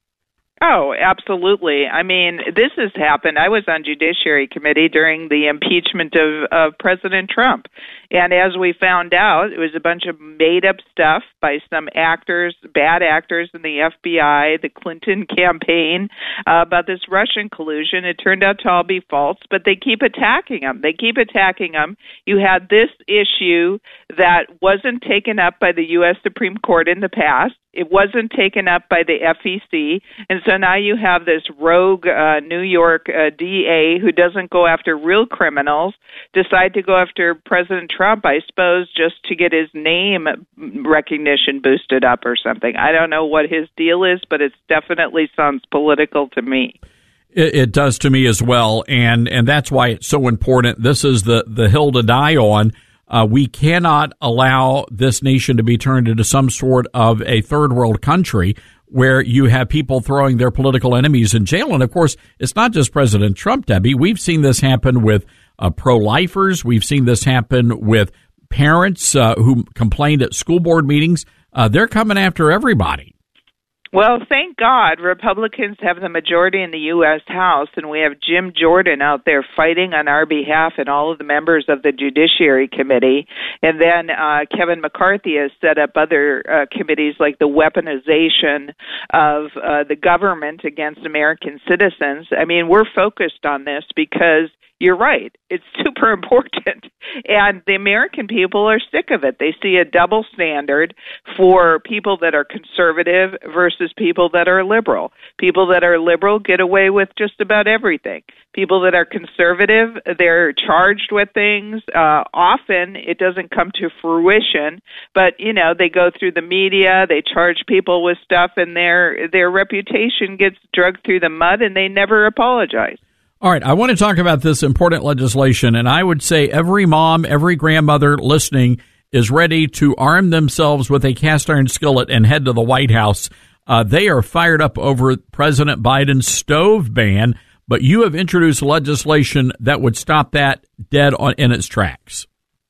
Oh, absolutely. I mean, this has happened. I was on Judiciary Committee during the impeachment of, of President Trump. And as we found out, it was a bunch of made-up stuff by some actors, bad actors in the F B I, the Clinton campaign, uh, about this Russian collusion. It turned out to all be false, but they keep attacking them. They keep attacking them. You had this issue that wasn't taken up by the U S Supreme Court in the past. It wasn't taken up by the F E C, and so now you have this rogue uh, New York uh, D A who doesn't go after real criminals, decide to go after President Trump, I suppose, just to get his name recognition boosted up or something. I don't know what his deal is, but it definitely sounds political to me. It, it does to me as well, and, and that's why it's so important. This is the, the hill to die on. Uh, we cannot allow this nation to be turned into some sort of a third world country where you have people throwing their political enemies in jail. And, of course, it's not just President Trump, Debbie. We've seen this happen with uh, pro-lifers. We've seen this happen with parents uh, who complained at school board meetings. Uh, they're coming after everybody. Well, thank God Republicans have the majority in the U S House, and we have Jim Jordan out there fighting on our behalf and all of the members of the Judiciary Committee. And then uh, Kevin McCarthy has set up other uh, committees like the weaponization of uh, the government against American citizens. I mean, we're focused on this because you're right. It's super important. And the American people are sick of it. They see a double standard for people that are conservative versus people that are liberal. People that are liberal get away with just about everything. People that are conservative, they're charged with things. Uh, often it doesn't come to fruition, but, you know, they go through the media, they charge people with stuff, and their their reputation gets dragged through the mud, and they never apologize. All right, I want to talk about this important legislation, and I would say every mom, every grandmother listening is ready to arm themselves with a cast iron skillet and head to the White House. Uh, they are fired up over President Biden's stove ban, but you have introduced legislation that would stop that dead on in its tracks.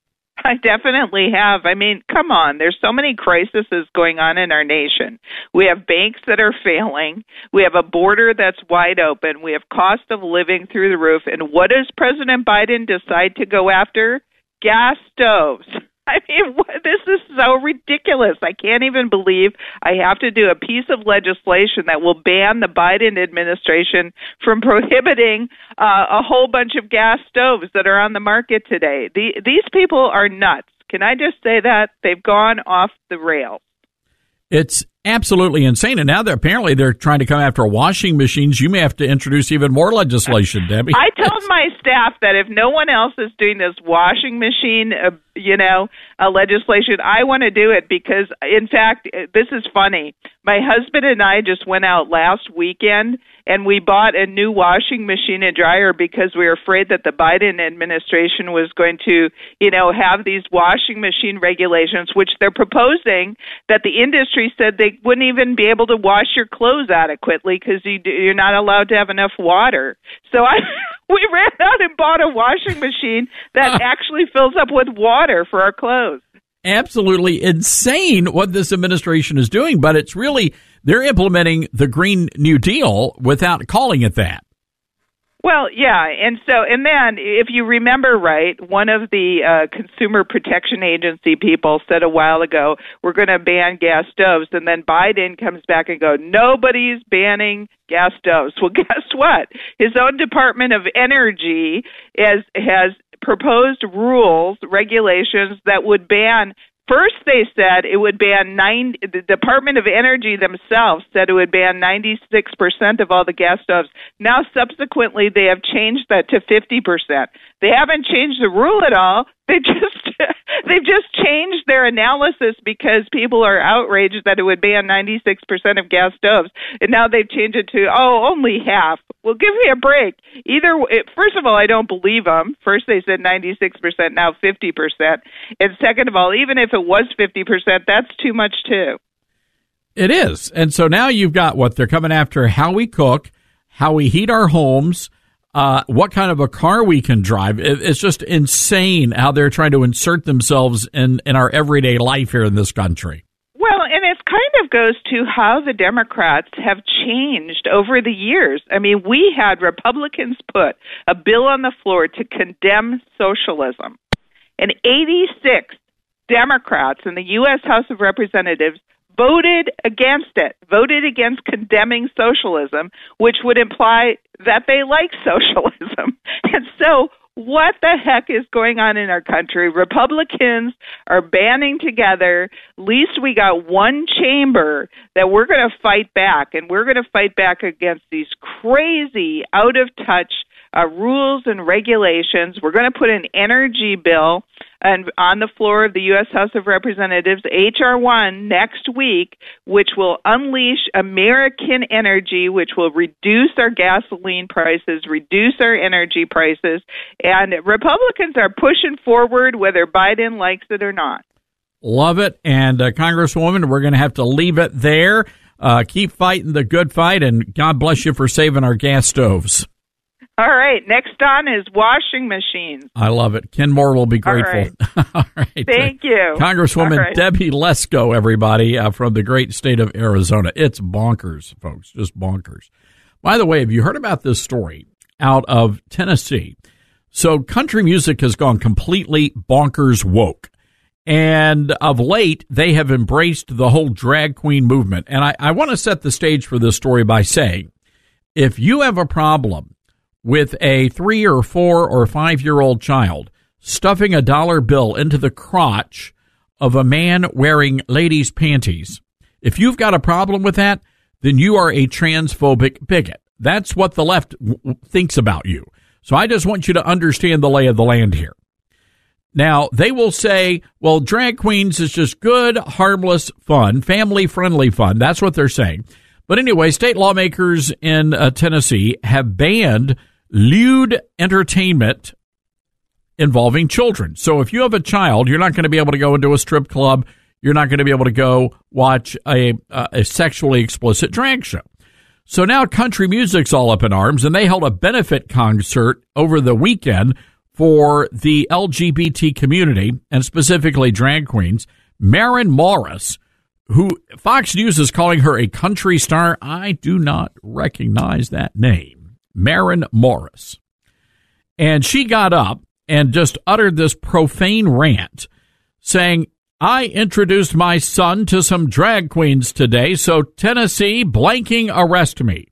I definitely have. I mean, come on. There's so many crises going on in our nation. We have banks that are failing. We have a border that's wide open. We have cost of living through the roof. And what does President Biden decide to go after? Gas stoves. I mean, what, this is so ridiculous. I can't even believe I have to do a piece of legislation that will ban the Biden administration from prohibiting uh, a whole bunch of gas stoves that are on the market today. The, these people are nuts. Can I just say that? They've gone off the rails. It's absolutely insane. And now they're apparently they're trying to come after washing machines. You may have to introduce even more legislation, Debbie. I told my staff that if no one else is doing this washing machine, uh, you know, uh, legislation, I want to do it because, in fact, this is funny. My husband and I just went out last weekend and we bought a new washing machine and dryer because we were afraid that the Biden administration was going to, you know, have these washing machine regulations, which they're proposing that the industry said they wouldn't even be able to wash your clothes adequately because you, you're not allowed to have enough water. So I, we ran out and bought a washing machine that actually fills up with water for our clothes. Absolutely insane what this administration is doing, but it's really, they're implementing the Green New Deal without calling it that. Well, yeah, and so, and then, if you remember right, one of the uh, Consumer Protection Agency people said a while ago, we're going to ban gas stoves, and then Biden comes back and goes, nobody's banning gas stoves. Well, guess what? His own Department of Energy has, has proposed rules, regulations that would ban. First, they said it would ban nine. The Department of Energy themselves said it would ban ninety-six percent of all the gas stoves. Now, subsequently, they have changed that to fifty percent. They haven't changed the rule at all. They just they've just changed their analysis because people are outraged that it would ban ninety-six percent of gas stoves, and now they've changed it to oh, only half. Well, give me a break. Either first of all, I don't believe them. First, they said ninety-six percent, now fifty percent, and second of all, even if it was fifty percent, that's too much too. It is, and so now you've got what they're coming after: how we cook, how we heat our homes. Uh, what kind of a car we can drive. It, it's just insane how they're trying to insert themselves in, in our everyday life here in this country. Well, and it kind of goes to how the Democrats have changed over the years. I mean, we had Republicans put a bill on the floor to condemn socialism, and eighty-six Democrats in the U S House of Representatives voted against it, voted against condemning socialism, which would imply that they like socialism. And so what the heck is going on in our country? Republicans are banding together. At least we got one chamber that we're going to fight back, and we're going to fight back against these crazy, out-of-touch uh, rules and regulations. We're going to put an energy bill and on the floor of the U S House of Representatives, H R one, next week, which will unleash American energy, which will reduce our gasoline prices, reduce our energy prices, and Republicans are pushing forward whether Biden likes it or not. Love it. And, uh, Congresswoman, we're going to have to leave it there. Uh, keep fighting the good fight, and God bless you for saving our gas stoves. All right. Next on is washing machines. I love it. Ken Moore will be grateful. All right. All right. Thank you. Congresswoman right. Debbie Lesko, everybody, uh, from the great state of Arizona. It's bonkers, folks. Just bonkers. By the way, have you heard about this story out of Tennessee? So country music has gone completely bonkers woke. And of late, they have embraced the whole drag queen movement. And I, I want to set the stage for this story by saying, if you have a problem with a three or four or five-year-old child stuffing a dollar bill into the crotch of a man wearing ladies' panties, if you've got a problem with that, then you are a transphobic bigot. That's what the left w- thinks about you. So I just want you to understand the lay of the land here. Now, they will say, well, drag queens is just good, harmless fun, family-friendly fun. That's what they're saying. But anyway, state lawmakers in uh, Tennessee have banned lewd entertainment involving children. So if you have a child, you're not going to be able to go into a strip club. You're not going to be able to go watch a, uh, a sexually explicit drag show. So now country music's all up in arms, and they held a benefit concert over the weekend for the L G B T community, and specifically drag queens. Maren Morris, who Fox News is calling her a country star. I do not recognize that name. Maren Morris. And she got up and just uttered this profane rant saying, I introduced my son to some drag queens today, so Tennessee blanking arrest me.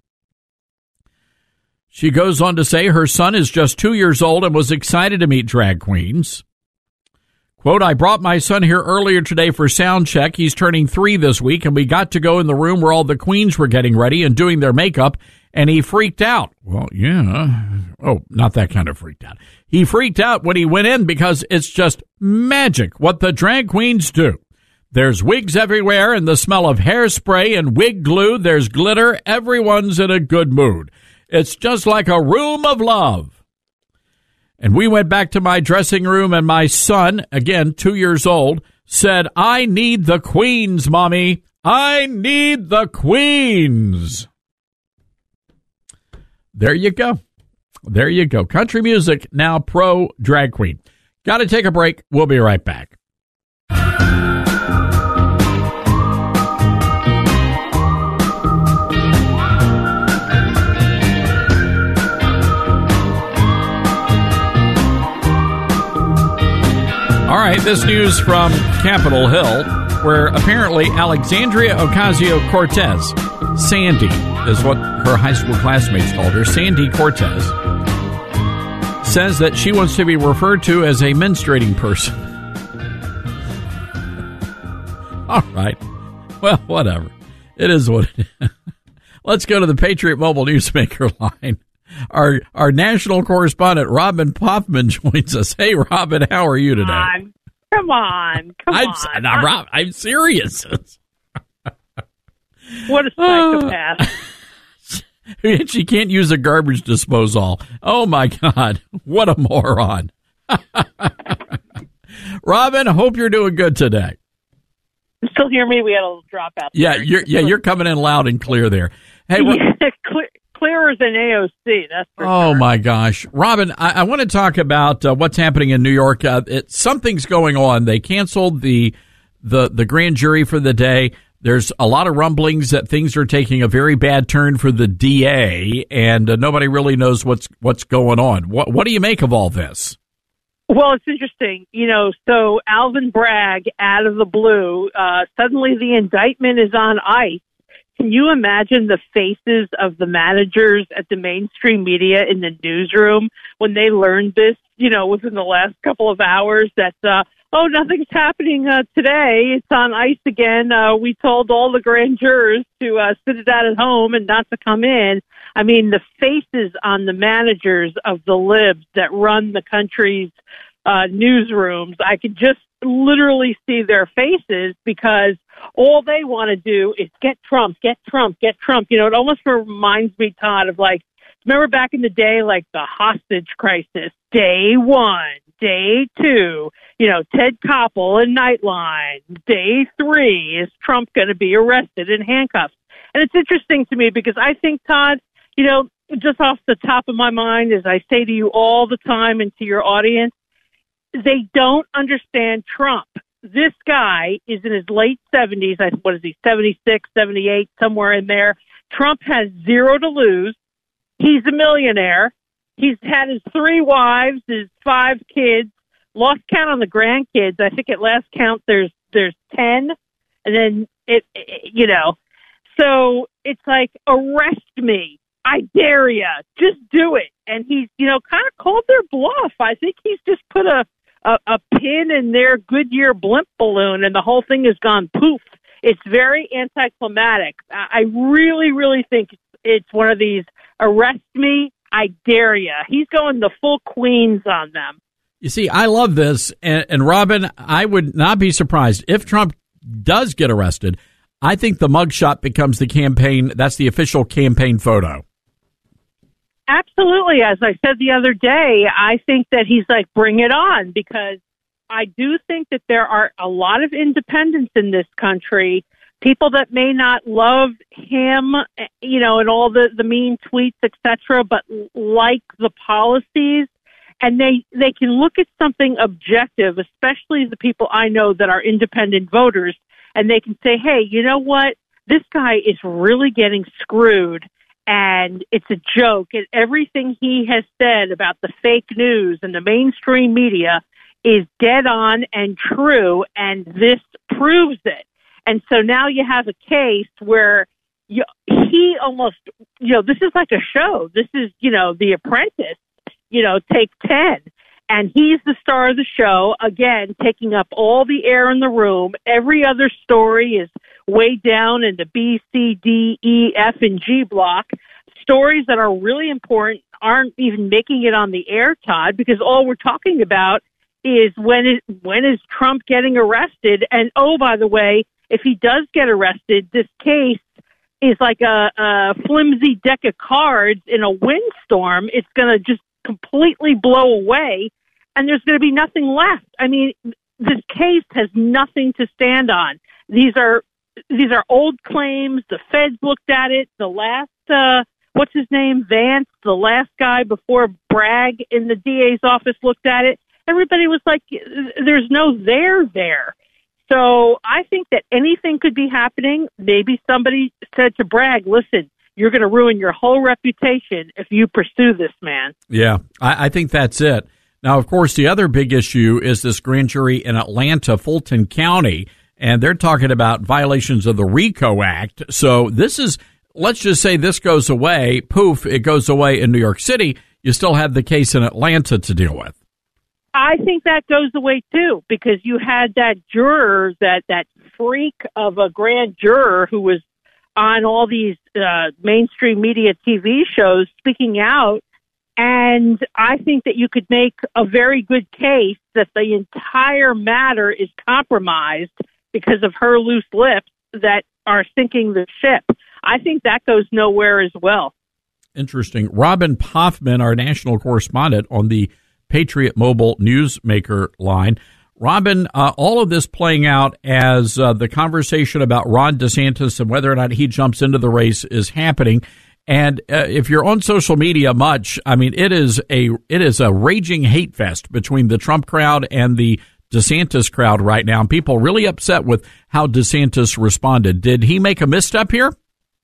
She goes on to say her son is just two years old and was excited to meet drag queens. Quote, I brought my son here earlier today for sound check. He's turning three this week, and we got to go in the room where all the queens were getting ready and doing their makeup, and he freaked out. Well, yeah. Oh, not that kind of freaked out. He freaked out when he went in because it's just magic what the drag queens do. There's wigs everywhere and the smell of hairspray and wig glue. There's glitter. Everyone's in a good mood. It's just like a room of love. And we went back to my dressing room, and my son, again, two years old, said, I need the queens, Mommy. I need the queens. There you go. There you go. Country music, now pro drag queen. Got to take a break. We'll be right back. All right, this news from Capitol Hill, where apparently Alexandria Ocasio-Cortez, Sandy is what her high school classmates called her, Sandy Cortez, says that she wants to be referred to as a menstruating person. All right. Well, whatever. It is what it is. Let's go to the Patriot Mobile Newsmaker line. Our our national correspondent, Robin Poffman, joins us. Hey, Robin, how are you today? Come on. Come on. Come I'm, on. I'm, Rob, I'm serious. What a psychopath. She can't use a garbage disposal. Oh, my God. What a moron. Robin, hope you're doing good today. You still hear me? We had a little drop out Yeah, there. you're, yeah, you're coming in loud and clear there. Hey, yeah, clear, clearer than A O C, that's for Oh, sure. my gosh. Robin, I, I want to talk about uh, what's happening in New York. Uh, it, something's going on. They canceled the, the, the grand jury for the day. There's a lot of rumblings that things are taking a very bad turn for the D A, and uh, nobody really knows what's what's going on. What what do you make of all this? Well, it's interesting. You know, so Alvin Bragg, out of the blue, uh, suddenly the indictment is on ice. Can you imagine the faces of the managers at the mainstream media in the newsroom when they learned this, you know, within the last couple of hours that, uh, oh, nothing's happening uh, today. It's on ice again. Uh, we told all the grand jurors to uh, sit it out at home and not to come in. I mean, the faces on the managers of the libs that run the country's uh, newsrooms, I could just literally see their faces because all they want to do is get Trump, get Trump, get Trump. You know, it almost reminds me, Todd, of like, remember back in the day, like the hostage crisis, day one, day two, you know, Ted Koppel and Nightline, day three, is Trump going to be arrested in handcuffs? And it's interesting to me because I think, Todd, you know, just off the top of my mind, as I say to you all the time and to your audience, they don't understand Trump. This guy is in his late seventies. I, what is he, seventy-six, seventy-eight, somewhere in there. Trump has zero to lose. He's a millionaire. He's had his three wives, his five kids, lost count on the grandkids. I think at last count there's there's ten. And then, it, it you know, so it's like, arrest me. I dare ya. Just do it. And he's, you know, kind of called their bluff. I think he's just put a, a, a pin in their Goodyear blimp balloon, and the whole thing has gone poof. It's very anticlimactic. I really, really think it's one of these arrest me, I dare ya. He's going the full Queens on them. You see, I love this. And, and Robin, I would not be surprised if Trump does get arrested. I think the mugshot becomes the campaign. That's the official campaign photo. Absolutely. As I said the other day, I think that he's like, bring it on, because I do think that there are a lot of independents in this country, people that may not love him, you know, and all the, the mean tweets, et cetera, but like the policies, and they, they can look at something objective, especially the people I know that are independent voters, and they can say, hey, you know what? This guy is really getting screwed, and it's a joke, and everything he has said about the fake news and the mainstream media is dead on and true, and this proves it. And so now you have a case where you, he almost, you know, this is like a show. This is, you know, The Apprentice, you know, take ten. And he's the star of the show, again, taking up all the air in the room. Every other story is way down in the B, C, D, E, F, and G block. Stories that are really important aren't even making it on the air, Todd, because all we're talking about is when is, when is Trump getting arrested? And, oh, by the way, if he does get arrested, this case is like a, a flimsy deck of cards in a windstorm. It's going to just completely blow away, and there's going to be nothing left. I mean, this case has nothing to stand on. These are these are old claims. The feds looked at it. The last, uh, what's his name, Vance, the last guy before Bragg in the D A's office looked at it. Everybody was like, there's no there there. So I think that anything could be happening. Maybe somebody said to Bragg, listen, you're going to ruin your whole reputation if you pursue this man. Yeah, I, I think that's it. Now, of course, the other big issue is this grand jury in Atlanta, Fulton County, and they're talking about violations of the RICO Act. So this is, let's just say this goes away. Poof, it goes away in New York City. You still have the case in Atlanta to deal with. I think that goes away, too, because you had that juror, that, that freak of a grand juror who was on all these uh, mainstream media T V shows speaking out. And I think that you could make a very good case that the entire matter is compromised because of her loose lips that are sinking the ship. I think that goes nowhere as well. Interesting. Robin Poffman, our national correspondent on the Patriot Mobile Newsmaker line. Robin, uh, all of this playing out as uh, the conversation about Ron DeSantis and whether or not he jumps into the race is happening. And uh, if you're on social media much, I mean, it is a it is a raging hate fest between the Trump crowd and the DeSantis crowd right now. And people really upset with how DeSantis responded. Did he make a misstep here?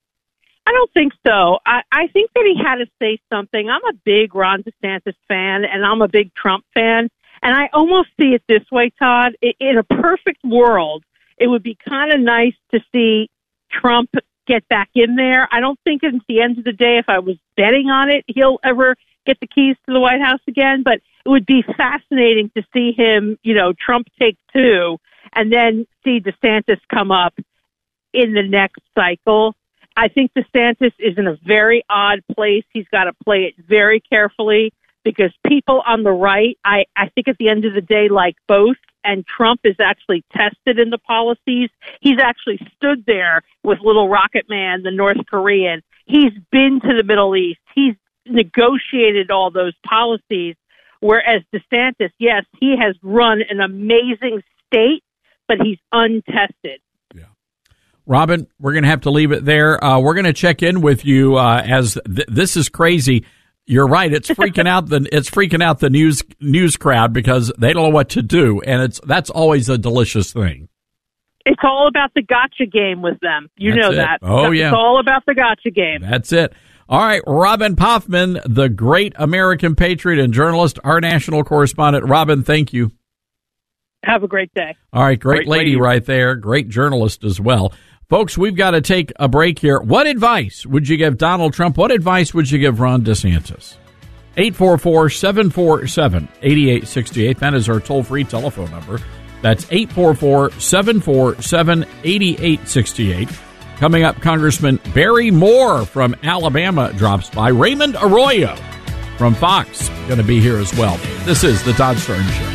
I don't think so. I, I think that he had to say something. I'm a big Ron DeSantis fan, and I'm a big Trump fan. And I almost see it this way, Todd. In a perfect world, it would be kind of nice to see Trump get back in there. I don't think at the end of the day, if I was betting on it, he'll ever get the keys to the White House again. But it would be fascinating to see him, you know, Trump take two, and then see DeSantis come up in the next cycle. I think DeSantis is in a very odd place. He's got to play it very carefully because people on the right, I, I think at the end of the day, like both, and Trump is actually tested in the policies. He's actually stood there with little Rocket Man, the North Korean. He's been to the Middle East. He's negotiated all those policies, whereas DeSantis, yes, he has run an amazing state, but he's untested. Robin, we're going to have to leave it there. Uh, we're going to check in with you uh, as th- this is crazy. You're right. It's freaking out the it's freaking out the news news crowd because they don't know what to do, and it's that's always a delicious thing. It's all about the gotcha game with them. You that's know it. that. Oh it's yeah, it's all about the gotcha game. That's it. All right, Robin Poffman, the great American patriot and journalist, our national correspondent. Robin, thank you. Have a great day. All right, great, great lady, lady right there. Great journalist as well. Folks, we've got to take a break here. What advice would you give Donald Trump? What advice would you give Ron DeSantis? eight four four, seven four seven, eight eight six eight. That is our toll-free telephone number. That's eight four four, seven four seven, eight eight six eight. Coming up, Congressman Barry Moore from Alabama drops by. Raymond Arroyo from Fox going to be here as well. This is the Todd Stern Show.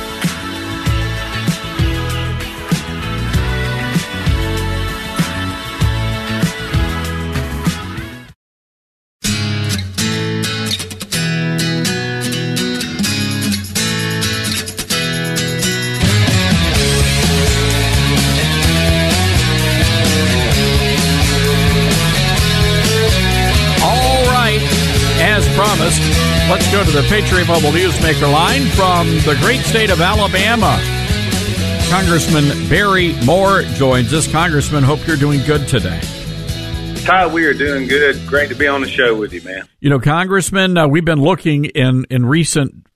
Promised. Let's go to the Patriot Mobile Newsmaker line from the great state of Alabama. Congressman Barry Moore joins us. Congressman, hope you're doing good today. Todd, we are doing good. Great to be on the show with you, man. You know, Congressman, uh, we've been looking in, in recent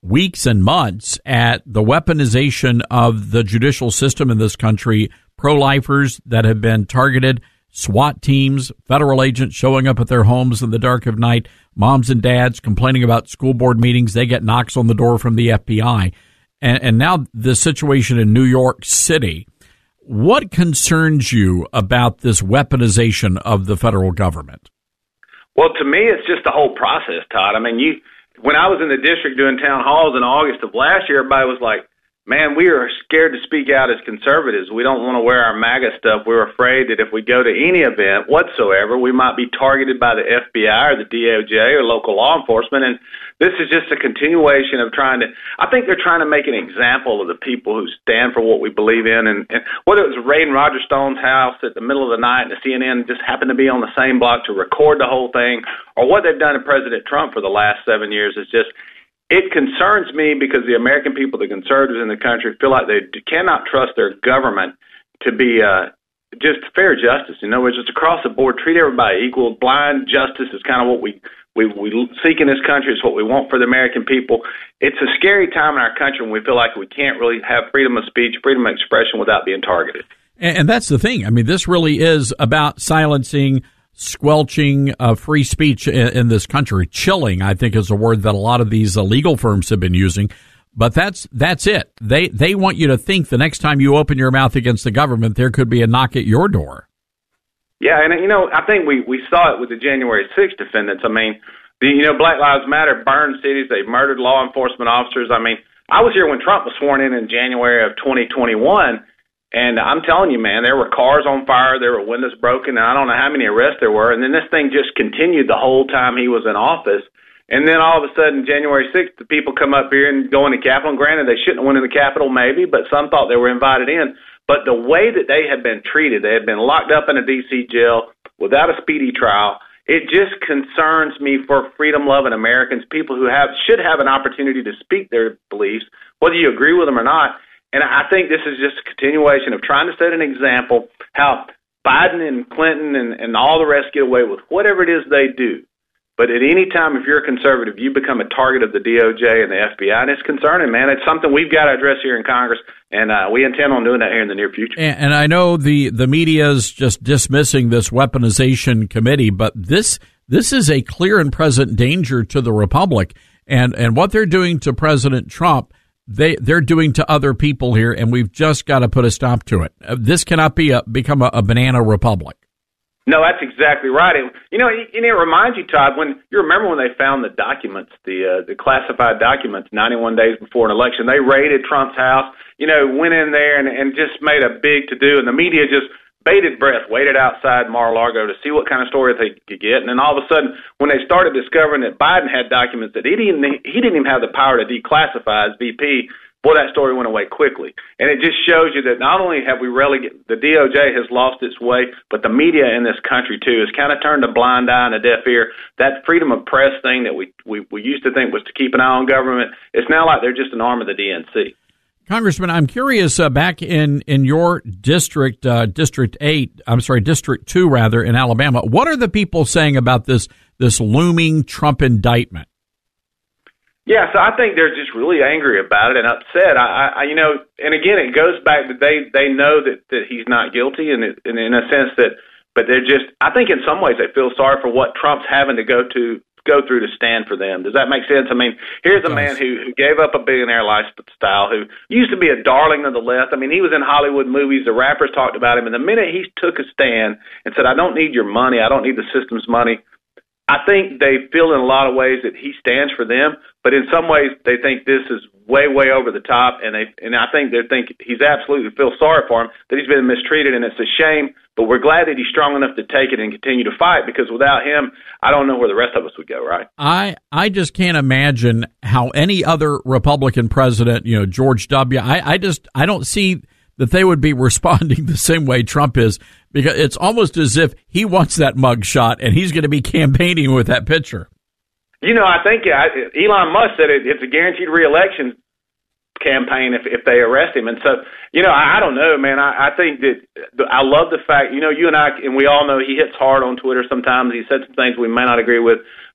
weeks and months at the weaponization of the judicial system in this country, pro-lifers that have been targeted, SWAT teams, federal agents showing up at their homes in the dark of night, moms and dads complaining about school board meetings. They get knocks on the door from the F B I. And, and now the situation in New York City. What concerns you about this weaponization of the federal government? Well, to me, it's just the whole process, Todd. I mean, you when I was in the district doing town halls in August of last year, everybody was like, man, we are scared to speak out as conservatives. We don't want to wear our MAGA stuff. We're afraid that if we go to any event whatsoever, we might be targeted by the F B I or the D O J or local law enforcement. And this is just a continuation of trying to, I think they're trying to make an example of the people who stand for what we believe in. And, and whether it was raiding Roger Stone's house at the middle of the night and the C N N just happened to be on the same block to record the whole thing, or what they've done to President Trump for the last seven years is just, it concerns me because the American people, the conservatives in the country, feel like they cannot trust their government to be uh, just fair justice. In other words, it's across the board, treat everybody equal. Blind justice is kind of what we, we, we seek in this country. It's what we want for the American people. It's a scary time in our country when we feel like we can't really have freedom of speech, freedom of expression without being targeted. And, and that's the thing. I mean, this really is about silencing, squelching uh, free speech in, in this country. Chilling, I think, is a word that a lot of these uh, legal firms have been using. But that's that's it. They they want you to think the next time you open your mouth against the government, there could be a knock at your door. Yeah, and, you know, I think we, we saw it with the January sixth defendants. I mean, the, you know, Black Lives Matter burned cities. They murdered law enforcement officers. I mean, I was here when Trump was sworn in in January of twenty twenty-one. And I'm telling you, man, there were cars on fire, there were windows broken, and I don't know how many arrests there were. And then this thing just continued the whole time he was in office. And then all of a sudden, January sixth, the people come up here and go in the Capitol. And granted, they shouldn't have went in the Capitol, maybe, but some thought they were invited in. But the way that they had been treated, they had been locked up in a D C jail without a speedy trial. It just concerns me for freedom-loving Americans, people who have should have an opportunity to speak their beliefs, whether you agree with them or not. And I think this is just a continuation of trying to set an example how Biden and Clinton and, and all the rest get away with whatever it is they do. But at any time, if you're a conservative, you become a target of the D O J and the F B I, and it's concerning, man. It's something we've got to address here in Congress, and uh, we intend on doing that here in the near future. And, and I know the, the media is just dismissing this weaponization committee, but this this is a clear and present danger to the Republic. And, and what they're doing to President Trump, They, they're doing to other people here, and we've just got to put a stop to it. This cannot be a, become a, a banana republic. No, that's exactly right. It, you know, and it reminds you, Todd, when you remember when they found the documents, the uh, the classified documents, ninety-one days before an election, they raided Trump's house, you know, went in there and, and just made a big to-do, and the media just bated breath, waited outside Mar-a-Lago to see what kind of story they could get. And then all of a sudden, when they started discovering that Biden had documents that he didn't, he didn't even have the power to declassify as V P, boy, that story went away quickly. And it just shows you that not only have we relegated, the D O J has lost its way, but the media in this country, too, has kind of turned a blind eye and a deaf ear. That freedom of press thing that we, we, we used to think was to keep an eye on government, it's now like they're just an arm of the D N C. Congressman, I'm curious, uh, back in, in your district, uh, District eight, I'm sorry, District two, rather, in Alabama, what are the people saying about this this looming Trump indictment? Yeah, so I think they're just really angry about it and upset. I, I you know, and again, it goes back that they, they know that, that he's not guilty, and, it, and in a sense that, but they're just, I think in some ways they feel sorry for what Trump's having to go to go through to stand for them. Does that make sense? I mean, here's a man who, who gave up a billionaire lifestyle, who used to be a darling of the left. I mean, he was in Hollywood movies. The rappers talked about him. And the minute he took a stand and said, I don't need your money, I don't need the system's money, I think they feel in a lot of ways that he stands for them. But in some ways, they think this is way, way over the top. And they, and I think they think he's absolutely feel sorry for him, that he's been mistreated. And it's a shame. But we're glad that he's strong enough to take it and continue to fight, because without him, I don't know where the rest of us would go, right? I, I just can't imagine how any other Republican president, you know, George W., I, I just I don't see that they would be responding the same way Trump is, because it's almost as if he wants that mug shot and he's going to be campaigning with that picture. You know, I think uh, Elon Musk said it, it's a guaranteed reelection campaign if if they arrest him. And so, you know, I, I don't know, man. I, I think that I love the fact, you know, you and I, and we all know he hits hard on Twitter sometimes. He said some things we may not agree with.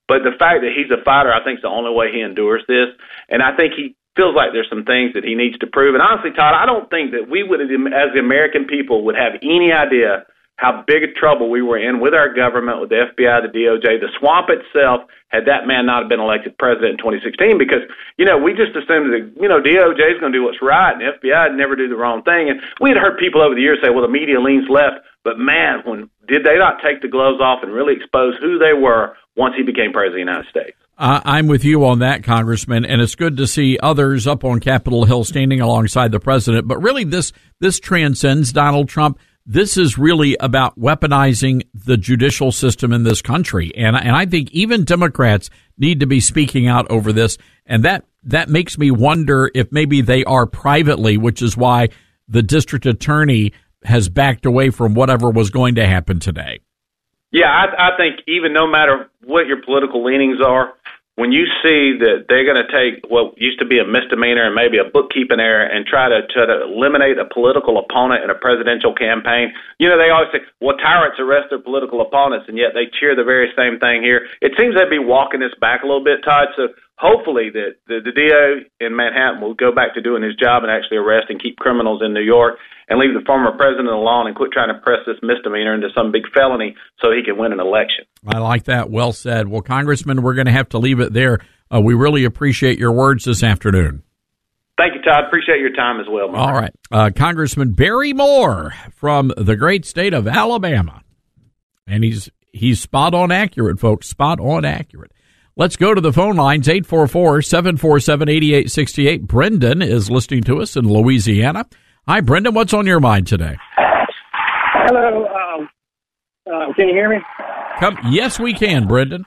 But the fact that he's a fighter, I think, is the only way he endures this. And I think he feels like there's some things that he needs to prove. And honestly, Todd, I don't think that we would, as the American people, would have any idea how big a trouble we were in with our government, with the F B I, the D O J, the swamp itself, had that man not been elected president in twenty sixteen. Because, you know, we just assumed that, you know, D O J is going to do what's right, and the F B I would never do the wrong thing. And we had heard people over the years say, well, the media leans left. But, man, when did they not take the gloves off and really expose who they were once he became president of the United States? Uh, I'm with you on that, Congressman, and it's good to see others up on Capitol Hill standing alongside the president. But really, this this transcends Donald Trump. This is really about weaponizing the judicial system in this country. And, and I think even Democrats need to be speaking out over this. And that, that makes me wonder if maybe they are privately, which is why the district attorney has backed away from whatever was going to happen today. Yeah, I, I think even no matter what your political leanings are, when you see that they're going to take what used to be a misdemeanor and maybe a bookkeeping error and try to try to eliminate a political opponent in a presidential campaign, you know, they always say, well, tyrants arrest their political opponents, and yet they cheer the very same thing here. It seems they'd be walking this back a little bit, Todd, so hopefully that the, the D A in Manhattan will go back to doing his job and actually arrest and keep criminals in New York and leave the former president alone and quit trying to press this misdemeanor into some big felony so he can win an election. I like that. Well said. Well, Congressman, we're going to have to leave it there. Uh, we really appreciate your words this afternoon. Thank you, Todd. Appreciate your time as well, man. All right. Uh, Congressman Barry Moore from the great state of Alabama. And he's he's spot on accurate, folks. Spot on accurate. Let's go to the phone lines, eight four four, seven four seven, eight eight six eight. Brendan is listening to us in Louisiana. Hi, Brendan. What's on your mind today? Hello. Um, uh, can you hear me? Come, yes, we can, Brendan.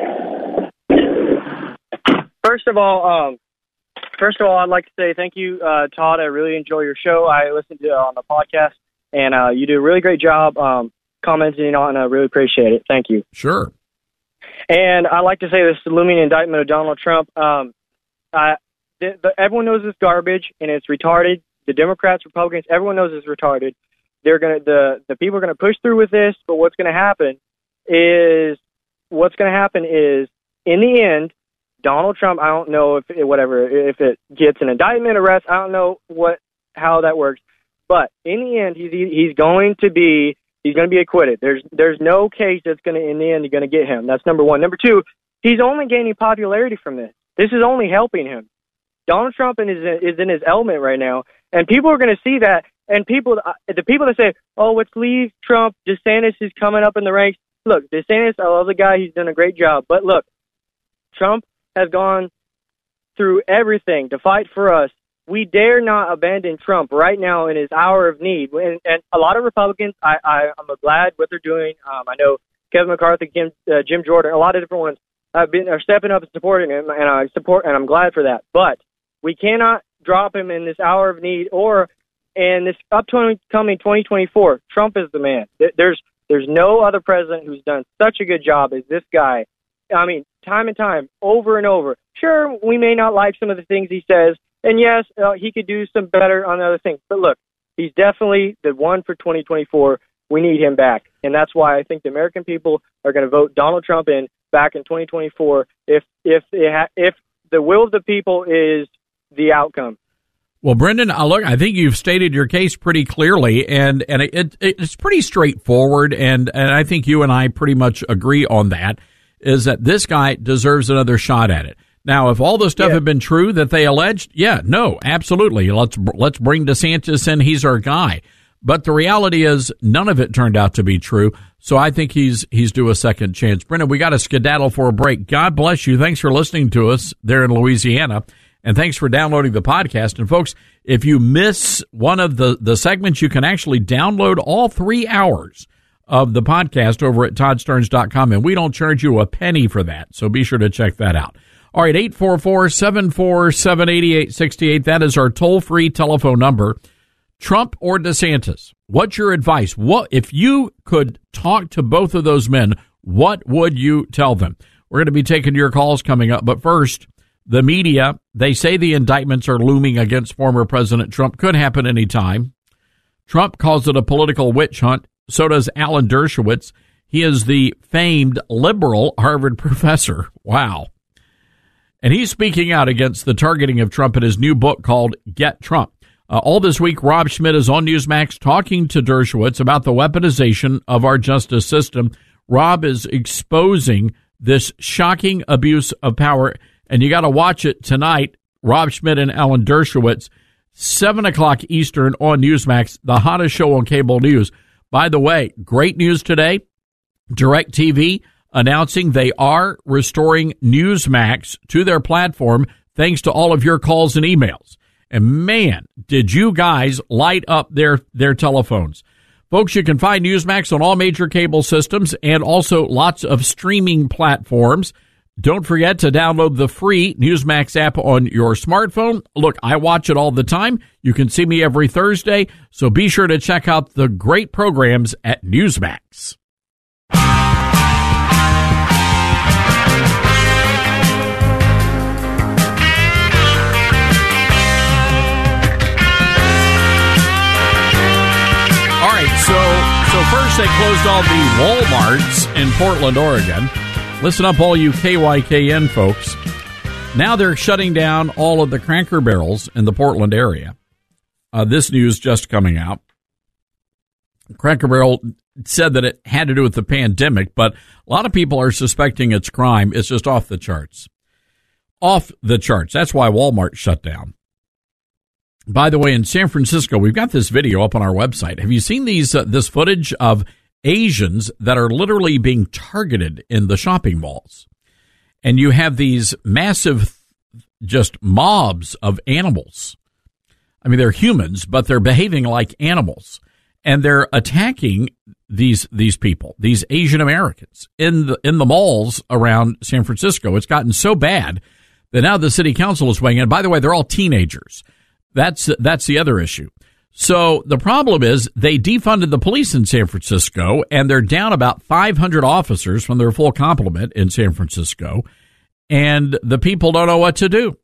First of all, um, first of all, I'd like to say thank you, uh, Todd. I really enjoy your show. I listened to it on the podcast, and uh, you do a really great job um, commenting on it, and I really appreciate it. Thank you. Sure. And I like to say this looming indictment of Donald Trump. Um, I, the, the, everyone knows it's garbage and it's retarded. The Democrats, Republicans, everyone knows it's retarded. They're gonna the the people are gonna push through with this. But what's gonna happen is what's gonna happen is in the end, Donald Trump. I don't know if it, whatever if it gets an indictment, arrest. I don't know what how that works. But in the end, he's he's going to be. He's going to be acquitted. There's there's no case that's going to, in the end, going to get him. That's number one. Number two, he's only gaining popularity from this. This is only helping him. Donald Trump is is in his element right now, and people are going to see that. And people, the people that say, "Oh, let's leave Trump," DeSantis is coming up in the ranks. Look, DeSantis, I love the guy. He's done a great job. But look, Trump has gone through everything to fight for us. We dare not abandon Trump right now in his hour of need. And, and a lot of Republicans, I, I, I'm glad what they're doing. Um, I know Kevin McCarthy, Jim, uh, Jim Jordan, a lot of different ones have been are stepping up and supporting him, and I support, and I'm glad for that. But we cannot drop him in this hour of need or in this upcoming twenty twenty-four. Trump is the man. There's there's no other president who's done such a good job as this guy. I mean, time and time, over and over. Sure, we may not like some of the things he says. And yes, uh, he could do some better on other things. But look, he's definitely the one for twenty twenty-four. We need him back. And that's why I think the American people are going to vote Donald Trump in back in twenty twenty-four if if it ha- if the will of the people is the outcome. Well, Brendan, uh, look, I think you've stated your case pretty clearly, and, and it, it, it's pretty straightforward, and, and I think you and I pretty much agree on that, is that this guy deserves another shot at it. Now, if all this stuff yeah. had been true that they alleged, yeah, no, absolutely. Let's let's bring DeSantis in. He's our guy. But the reality is none of it turned out to be true. So I think he's he's due a second chance. Brendan, we got to skedaddle for a break. God bless you. Thanks for listening to us there in Louisiana. And thanks for downloading the podcast. And folks, if you miss one of the, the segments, you can actually download all three hours of the podcast over at todd stearns dot com. And we don't charge you a penny for that. So be sure to check that out. All right, eight four four, seven four seven, eight eight six eight. That is our toll-free telephone number. Trump or DeSantis? What's your advice? What if you could talk to both of those men, what would you tell them? We're going to be taking your calls coming up. But first, the media, they say the indictments are looming against former President Trump. Could happen anytime. Trump calls it a political witch hunt. So does Alan Dershowitz. He is the famed liberal Harvard professor. Wow. And he's speaking out against the targeting of Trump in his new book called Get Trump. Uh, all this week, Rob Schmitt is on Newsmax talking to Dershowitz about the weaponization of our justice system. Rob is exposing this shocking abuse of power, and you got to watch it tonight. Rob Schmitt and Alan Dershowitz, seven o'clock Eastern on Newsmax, the hottest show on cable news. By the way, great news today. DirecTV announcing they are restoring Newsmax to their platform thanks to all of your calls and emails. And man, did you guys light up their, their telephones. Folks, you can find Newsmax on all major cable systems and also lots of streaming platforms. Don't forget to download the free Newsmax app on your smartphone. Look, I watch it all the time. You can see me every Thursday, so be sure to check out the great programs at Newsmax. So, so first they closed all the Walmarts in Portland, Oregon. Listen up, all you K Y K N folks. Now they're shutting down all of the Cracker Barrels in the Portland area. Uh, this news just coming out. Cracker Barrel said that it had to do with the pandemic, but a lot of people are suspecting it's crime. It's just off the charts. Off the charts. That's why Walmart shut down. By the way, in San Francisco, we've got this video up on our website. Have you seen these uh, this footage of Asians that are literally being targeted in the shopping malls? And you have these massive, just mobs of animals. I mean, they're humans, but they're behaving like animals. And they're attacking these these people, these Asian Americans, in the in the malls around San Francisco. It's gotten so bad that now the city council is weighing in. By the way, they're all teenagers. That's that's the other issue. So the problem is they defunded the police in San Francisco, and they're down about five hundred officers from their full complement in San Francisco, and the people don't know what to do.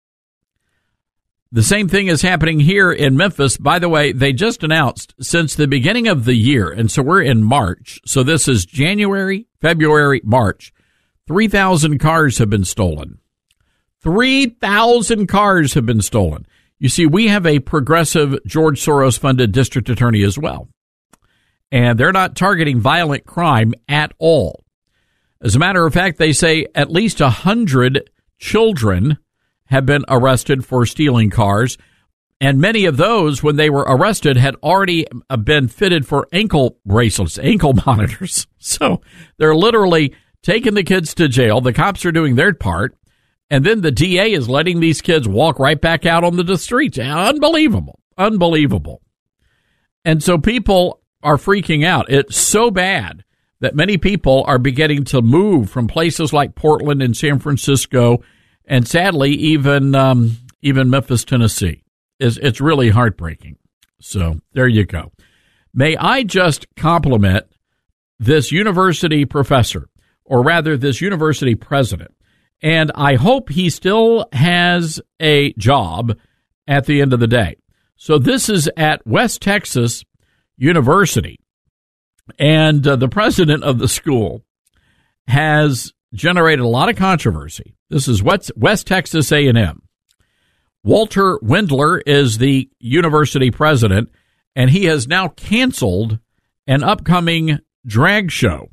The same thing is happening here in Memphis. By the way, they just announced since the beginning of the year, and so we're in March, so this is January, February, March, three thousand cars have been stolen. three thousand cars have been stolen. You see, we have a progressive George Soros-funded district attorney as well, and they're not targeting violent crime at all. As a matter of fact, they say at least one hundred children have been arrested for stealing cars, and many of those, when they were arrested, had already been fitted for ankle bracelets, ankle monitors. So they're literally taking the kids to jail. The cops are doing their part. And then the D A is letting these kids walk right back out on the streets. Unbelievable. Unbelievable. And so people are freaking out. It's so bad that many people are beginning to move from places like Portland and San Francisco, and sadly, even um, even Memphis, Tennessee. It's, it's really heartbreaking. So there you go. May I just compliment this university professor, or rather this university president. And I hope he still has a job at the end of the day. So this is at West Texas University. And uh, the president of the school has generated a lot of controversy. This is West, West Texas A and M. Walter Wendler is the university president, and he has now canceled an upcoming drag show.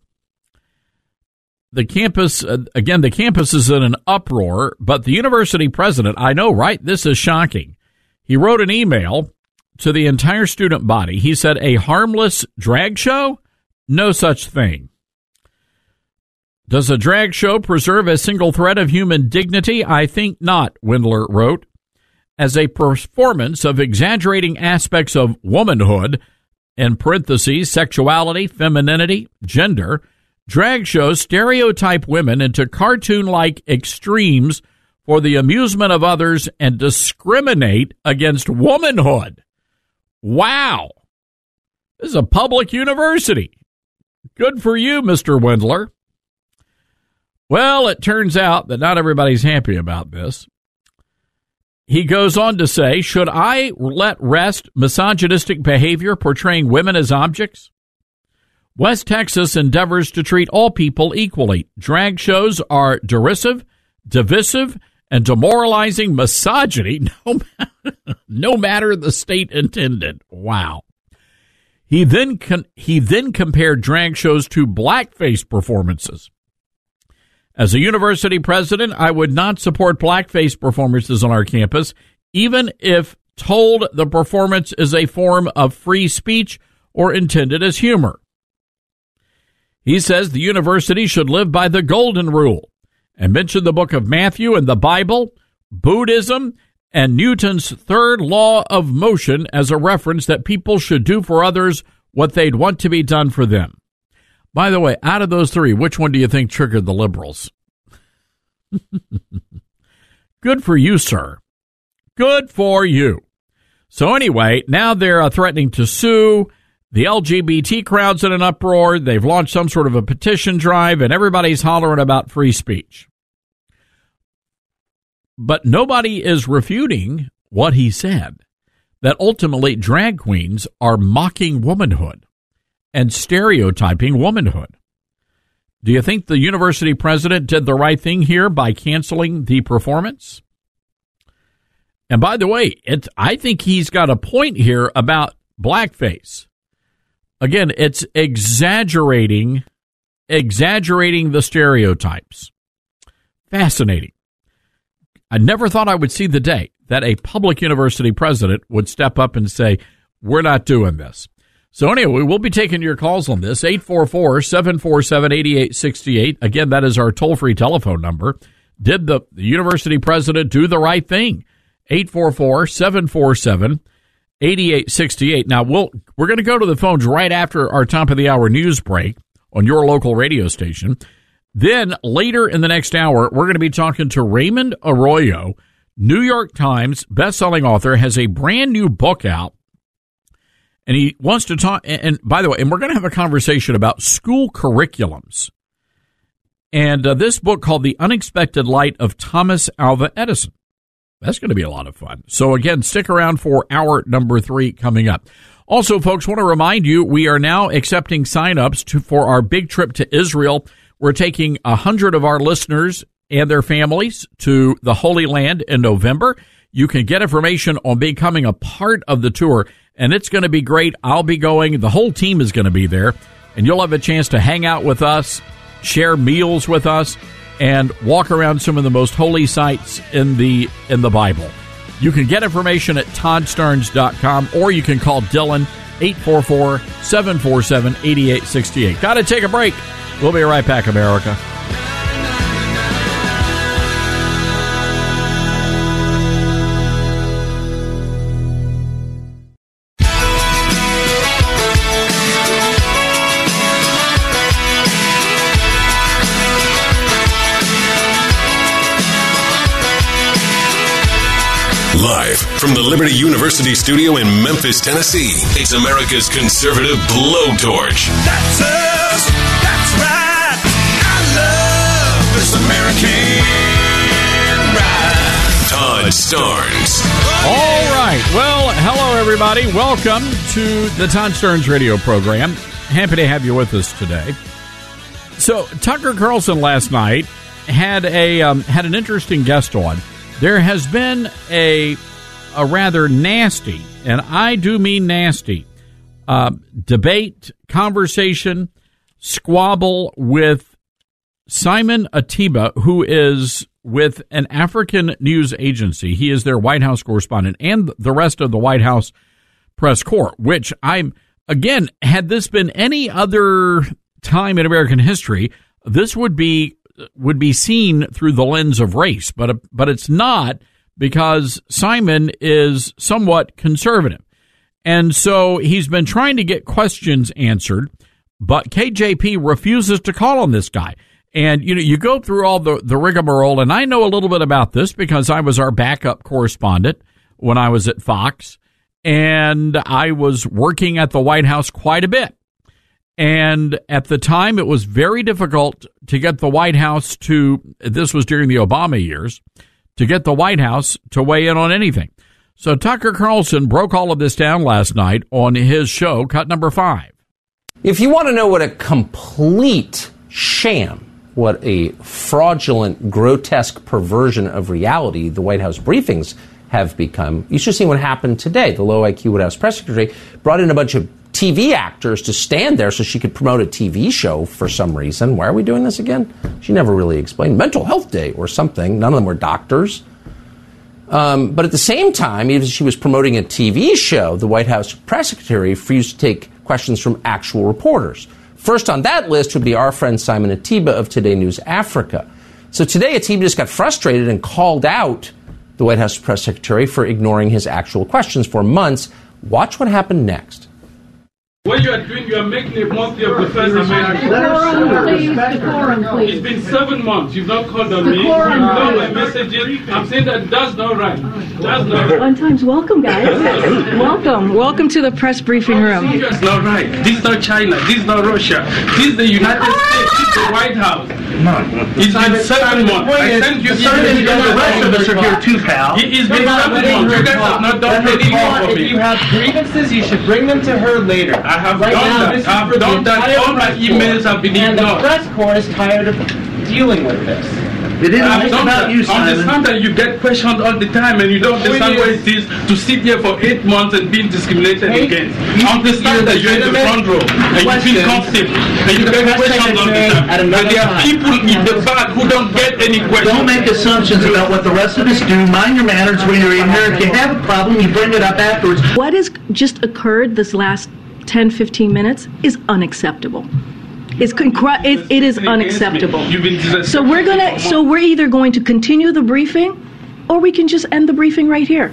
The campus, uh, again, the campus is in an uproar, but the university president, I know, right? This is shocking. He wrote an email to the entire student body. He said, a harmless drag show? No such thing. Does a drag show preserve a single thread of human dignity? I think not, Wendler wrote. As a performance of exaggerating aspects of womanhood, in parentheses, sexuality, femininity, gender, drag shows stereotype women into cartoon-like extremes for the amusement of others and discriminate against womanhood. Wow. This is a public university. Good for you, Mister Wendler. Well, it turns out that not everybody's happy about this. He goes on to say, should I let rest misogynistic behavior portraying women as objects? West Texas endeavors to treat all people equally. Drag shows are derisive, divisive, and demoralizing misogyny, no matter, no matter the state intended. Wow. He then con- he then compared drag shows to blackface performances. As a university president, I would not support blackface performances on our campus, even if told the performance is a form of free speech or intended as humor. He says the university should live by the golden rule and mentioned the book of Matthew and the Bible, Buddhism, and Newton's third law of motion as a reference that people should do for others what they'd want to be done for them. By the way, out of those three, which one do you think triggered the liberals? Good for you, sir. Good for you. So anyway, now they're uh, threatening to sue. The L G B T crowd's in an uproar. They've launched some sort of a petition drive, and everybody's hollering about free speech. But nobody is refuting what he said, that ultimately drag queens are mocking womanhood and stereotyping womanhood. Do you think the university president did the right thing here by canceling the performance? And by the way, it, I think he's got a point here about blackface. Again, it's exaggerating, exaggerating the stereotypes. Fascinating. I never thought I would see the day that a public university president would step up and say, we're not doing this. So anyway, we'll be taking your calls on this, eight four four, seven four seven, eight eight six eight. Again, that is our toll-free telephone number. Did the, the university president do the right thing? eight four four, seven four seven, eight eight six eight. Now, we'll, we're going to go to the phones right after our top of the hour news break on your local radio station. Then later in the next hour, we're going to be talking to Raymond Arroyo, New York Times bestselling author, has a brand new book out. And he wants to talk, and by the way, and we're going to have a conversation about school curriculums. And uh, this book called The Unexpected Light of Thomas Alva Edison. That's going to be a lot of fun. So again, stick around for hour number three coming up. Also, folks, want to remind you, we are now accepting signups to, for our big trip to Israel. We're taking a hundred of our listeners and their families to the Holy Land in November. You can get information on becoming a part of the tour, and it's going to be great. I'll be going. The whole team is going to be there, and you'll have a chance to hang out with us, share meals with us, and walk around some of the most holy sites in the in the Bible. You can get information at todd starnes dot com, or you can call Dylan, eight four four, seven four seven, eight eight six eight. Got to take a break. We'll be right back, America. Live from the Liberty University studio in Memphis, Tennessee, it's America's conservative blowtorch. That's us. That's right. I love this American ride. Todd Starnes. All right. Well, hello, everybody. Welcome to the Todd Starnes radio program. Happy to have you with us today. So, Tucker Carlson last night had a um, had an interesting guest on. There has been a a rather nasty, and I do mean nasty, uh, debate, conversation, squabble with Simon Ateba, who is with an African news agency. He is their White House correspondent, and the rest of the White House press corps, which I'm, again, had this been any other time in American history, this would be would be seen through the lens of race, but but it's not, because Simon is somewhat conservative. And so he's been trying to get questions answered, but K J P refuses to call on this guy. And, you know, you go through all the, the rigmarole, and I know a little bit about this because I was our backup correspondent when I was at Fox, and I was working at the White House quite a bit. And at the time, it was very difficult to get the White House to, this was during the Obama years, to get the White House to weigh in on anything. So Tucker Carlson broke all of this down last night on his show, Cut Number Five. If you want to know what a complete sham, what a fraudulent, grotesque perversion of reality the White House briefings have become, you should see what happened today. The low I Q White House press secretary brought in a bunch of T V actors to stand there so she could promote a T V show for some reason. Why are we doing this again? She never really explained. Mental Health Day or something. None of them were doctors. Um, but at the same time, even as she was promoting a T V show, the White House press secretary refused to take questions from actual reporters. First on that list would be our friend Simon Atiba of Today News Africa. So today Atiba just got frustrated and called out the White House press secretary for ignoring his actual questions for months. Watch what happened next. What you are doing, you are making a mockery of the First Amendment. Decorum, please. Decorum, please. It's been seven months. You've not called on me. You've Decorum, ignored my please. messages. I'm saying that that's not right. That's not right. One time's welcome, guys. Welcome. Welcome to the press briefing room. That's not right. This is not China. This is not Russia. This is the United States. This is the White House. No. It's been seven months. I sent you Simon, the rest of us are here too, pal. It- It's been seven months. You guys have not done anything for If me. you have grievances, you should bring them to her later. I have right done now, that. this is I've for the done that. entire All my press emails corps. have been And ignored. the press corps is tired of dealing with this. It isn't I've just done about that. you, I understand Simon. that you get questioned all the time and you don't understand what it is to sit here for eight months and being discriminated Hey, against. you- I understand that you're in the front row and you feel questions comfortable and to you the get press questioned all the secretary time. at But another there are time. people in the back who don't get any questions. Don't make assumptions about what the rest of us do. Mind your manners when you're in here. If you have a problem, you bring it up afterwards. What has just occurred this last ten, fifteen minutes is unacceptable. It's concru- it, it is unacceptable. You've been disrespectful So we're gonna. for So we're either going to continue the briefing, or we can just end the briefing right here.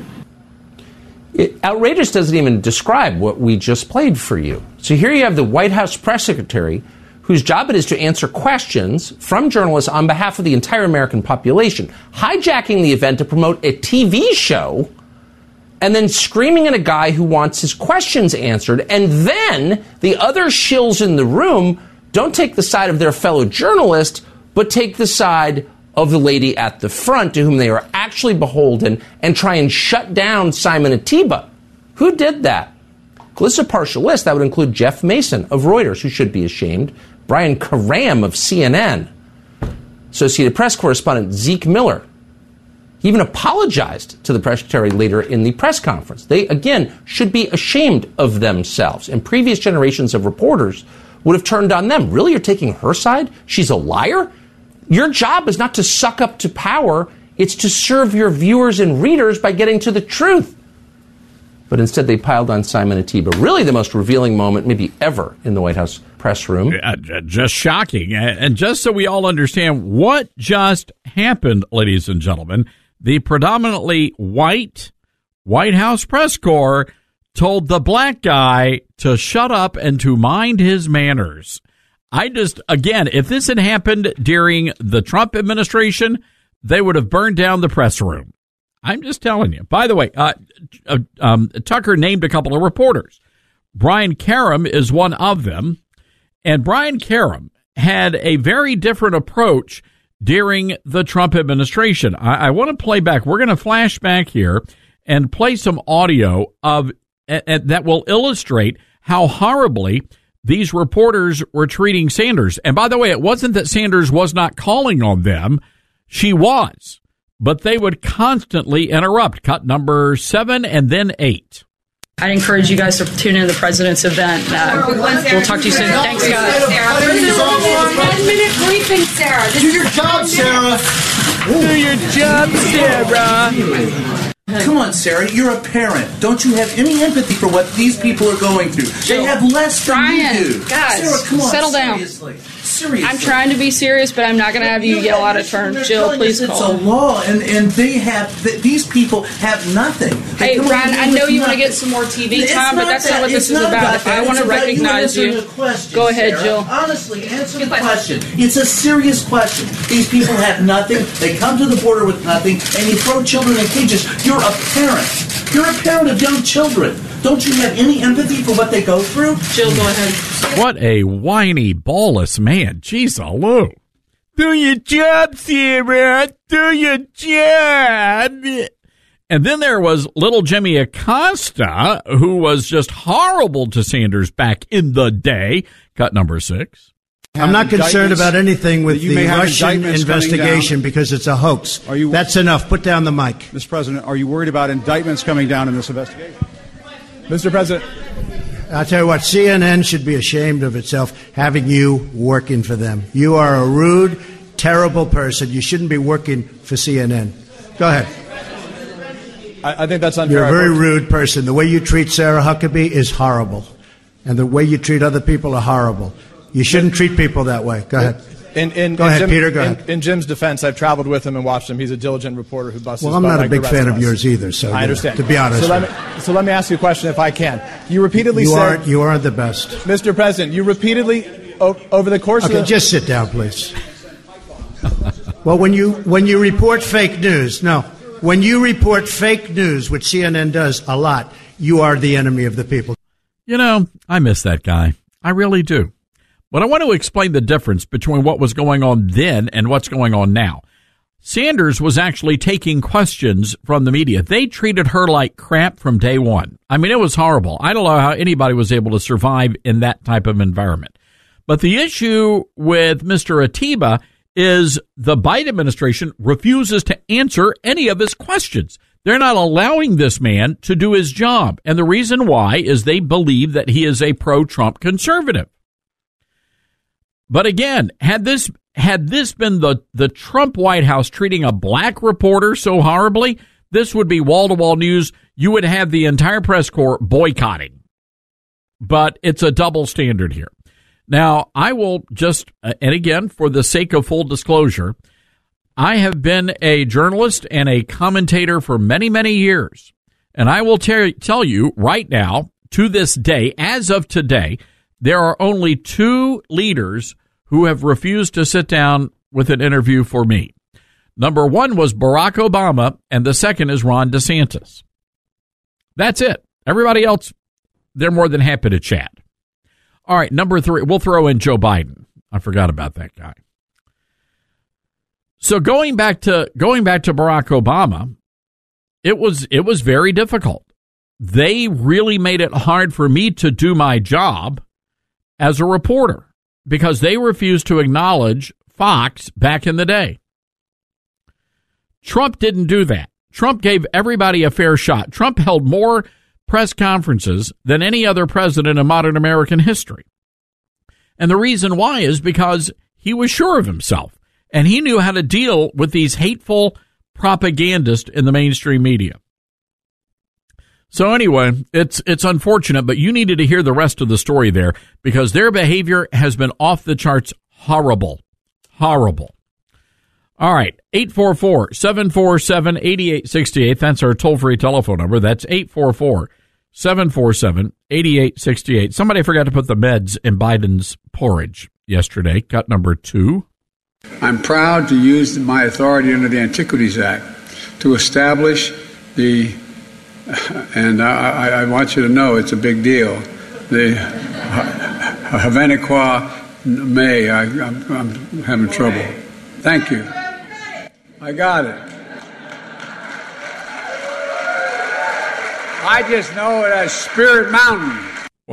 It, outrageous doesn't even describe what we just played for you. So here you have the White House press secretary whose job it is to answer questions from journalists on behalf of the entire American population, hijacking the event to promote a T V show and then screaming at a guy who wants his questions answered. And then the other shills in the room don't take the side of their fellow journalist, but take the side of the lady at the front to whom they are actually beholden and try and shut down Simon Atiba. Who did that? This is a partial list. That would include Jeff Mason of Reuters, who should be ashamed, Brian Karam of C N N, Associated Press correspondent Zeke Miller. He even apologized to the press secretary later in the press conference. They, again, should be ashamed of themselves. And previous generations of reporters would have turned on them. Really, you're taking her side? She's a liar? Your job is not to suck up to power. It's to serve your viewers and readers by getting to the truth. But instead, they piled on Simon Atiba. Really the most revealing moment maybe ever in the White House press room. Uh, just shocking. And just so we all understand what just happened, ladies and gentlemen, the predominantly white White House press corps told the black guy to shut up and to mind his manners. I just, again, if this had happened during the Trump administration, they would have burned down the press room. I'm just telling you. By the way, uh, uh, um, Tucker named a couple of reporters. Brian Karam is one of them. And Brian Karam had a very different approach during the Trump administration. I, I want to play back. We're going to flash back here and play some audio of uh, uh, that will illustrate how horribly these reporters were treating Sanders. And by the way, it wasn't that Sanders was not calling on them. She was. But they would constantly interrupt. Cut number seven and then eight. I'd encourage you guys to tune in to the president's event. Uh, we'll talk to you soon. Thanks, guys. One minute briefing, Sarah. Do your job, Sarah. Do your job, Sarah. Come on, Sarah, you're a parent. Don't you have any empathy for what these people are going through? They have less than Brian, you do. guys, Sarah, come on, settle down. seriously. Seriously. I'm trying to be serious, but I'm not going to have you yell out of turn. They're Jill, telling please us call. It's a law, and, and they have, th- these people have nothing. They Hey, come Brian, over I here know with you want to nothing. get some more T V It's time, but not that's that. not what this It's is not about. about If I that. want to It's about recognize you you, answering a question, go ahead, Sarah. Jill. Honestly, answer the question. It's a serious question. These people have nothing. They come to the border with nothing, and you throw children in cages. You're a parent. You're a parent of young children. Don't you have any empathy for what they go through? Jill, go ahead. What a whiny, ballless man. Jeez, Lou. Do your job, Sarah. Do your job. And then there was little Jimmy Acosta, who was just horrible to Sanders back in the day. Cut number six. I'm not concerned about anything with the Russian investigation because it's a hoax. Are you, That's enough. Put down the mic. Mister President, are you worried about indictments coming down in this investigation? Mister President. I'll tell you what, C N N should be ashamed of itself having you working for them. You are a rude, terrible person. You shouldn't be working for C N N. Go ahead. I, I think that's unfair. You're a very rude person. The way you treat Sarah Huckabee is horrible. And the way you treat other people are horrible. You shouldn't treat people that way. Go ahead. In, in, go in ahead, Jim, Peter. Go in, ahead. In Jim's defense, I've traveled with him and watched him. He's a diligent reporter who busts Well, his I'm butt not a like big the rest fan of of us. yours either, so I understand. To be honest, so let me so let me ask you a question, if I can. You repeatedly you said aren't you aren't the best, Mister President. You repeatedly o- over the course okay, of the just sit down, please. Well, when you when you report fake news, no, when you report fake news, which C N N does a lot, you are the enemy of the people. You know, I miss that guy. I really do. But I want to explain the difference between what was going on then and what's going on now. Sanders was actually taking questions from the media. They treated her like crap from day one. I mean, it was horrible. I don't know how anybody was able to survive in that type of environment. But the issue with Mister Atiba is the Biden administration refuses to answer any of his questions. They're not allowing this man to do his job. And the reason why is they believe that he is a pro-Trump conservative. But again, had this had this been the, the Trump White House treating a black reporter so horribly, this would be wall-to-wall news. You would have the entire press corps boycotting. But it's a double standard here. Now, I will just, uh, and again, for the sake of full disclosure, I have been a journalist and a commentator for many, many years. And I will ter- tell you right now, to this day, as of today, there are only two leaders who have refused to sit down with an interview for me. Number one was Barack Obama, and the second is Ron DeSantis. That's it. Everybody else, they're more than happy to chat. All right, number three, we'll throw in Joe Biden. I forgot about that guy. So going back to going back to Barack Obama, it was it was very difficult. They really made it hard for me to do my job as a reporter because they refused to acknowledge Fox back in the day. Trump didn't do that. Trump gave everybody a fair shot. Trump held more press conferences than any other president in modern American history. And the reason why is because he was sure of himself and he knew how to deal with these hateful propagandists in the mainstream media. So anyway, it's it's unfortunate, but you needed to hear the rest of the story there because their behavior has been off the charts horrible. Horrible. All right, eight four four, seven four seven, eight eight six eight. That's our toll-free telephone number. That's eight four four, seven four seven, eight eight six eight. Somebody forgot to put the meds in Biden's porridge yesterday. Cut number two. I'm proud to use my authority under the Antiquities Act to establish the, and I, I want you to know it's a big deal, the Havaniqua May. I, I'm, I'm having trouble. Thank you. I got it. I just know it as Spirit Mountain.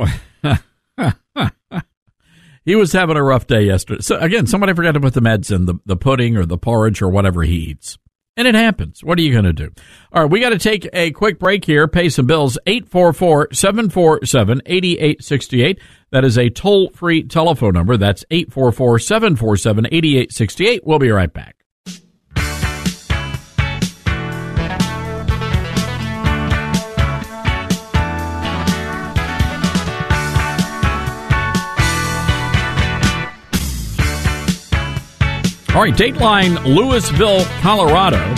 He was having a rough day yesterday. So again, somebody forgot to put the meds in, the, the pudding or the porridge or whatever he eats. And it happens. What are you going to do? All right, we got to take a quick break here, pay some bills. eight four four, seven four seven, eight eight six eight. That is a toll-free telephone number. That's eight four four, seven four seven, eight eight six eight. We'll be right back. All right, Dateline Louisville, Colorado.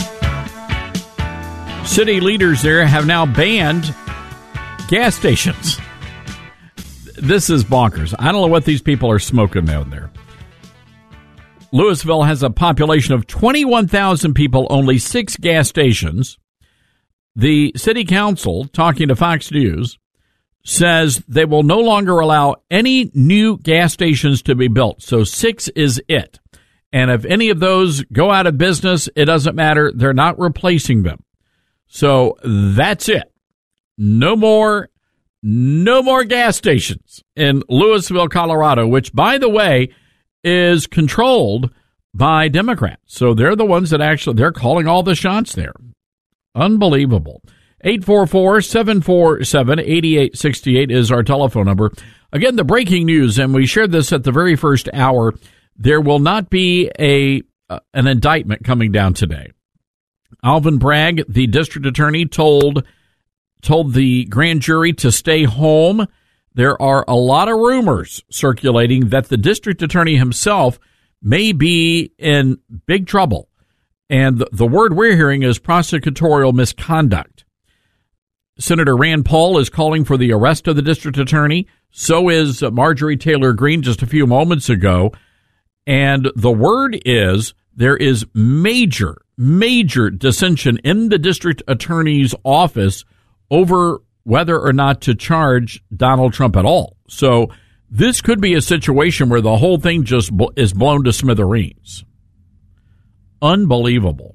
City leaders there have now banned gas stations. This is bonkers. I don't know what these people are smoking down there. Louisville has a population of twenty-one thousand people, only six gas stations. The city council, talking to Fox News, says they will no longer allow any new gas stations to be built. So six is it. And if any of those go out of business, it doesn't matter. They're not replacing them. So that's it. No more, no more gas stations in Louisville, Colorado, which, by the way, is controlled by Democrats. So they're the ones that actually, they're calling all the shots there. Unbelievable. eight four four, seven four seven, eight eight six eight is our telephone number. Again, the breaking news, and we shared this at the very first hour, there will not be a uh, an indictment coming down today. Alvin Bragg, the district attorney, told told the grand jury to stay home. There are a lot of rumors circulating that the district attorney himself may be in big trouble. And the, the word we're hearing is prosecutorial misconduct. Senator Rand Paul is calling for the arrest of the district attorney. So is Marjorie Taylor Greene just a few moments ago. And the word is there is major, major dissension in the district attorney's office over whether or not to charge Donald Trump at all. So this could be a situation where the whole thing just is blown to smithereens. Unbelievable.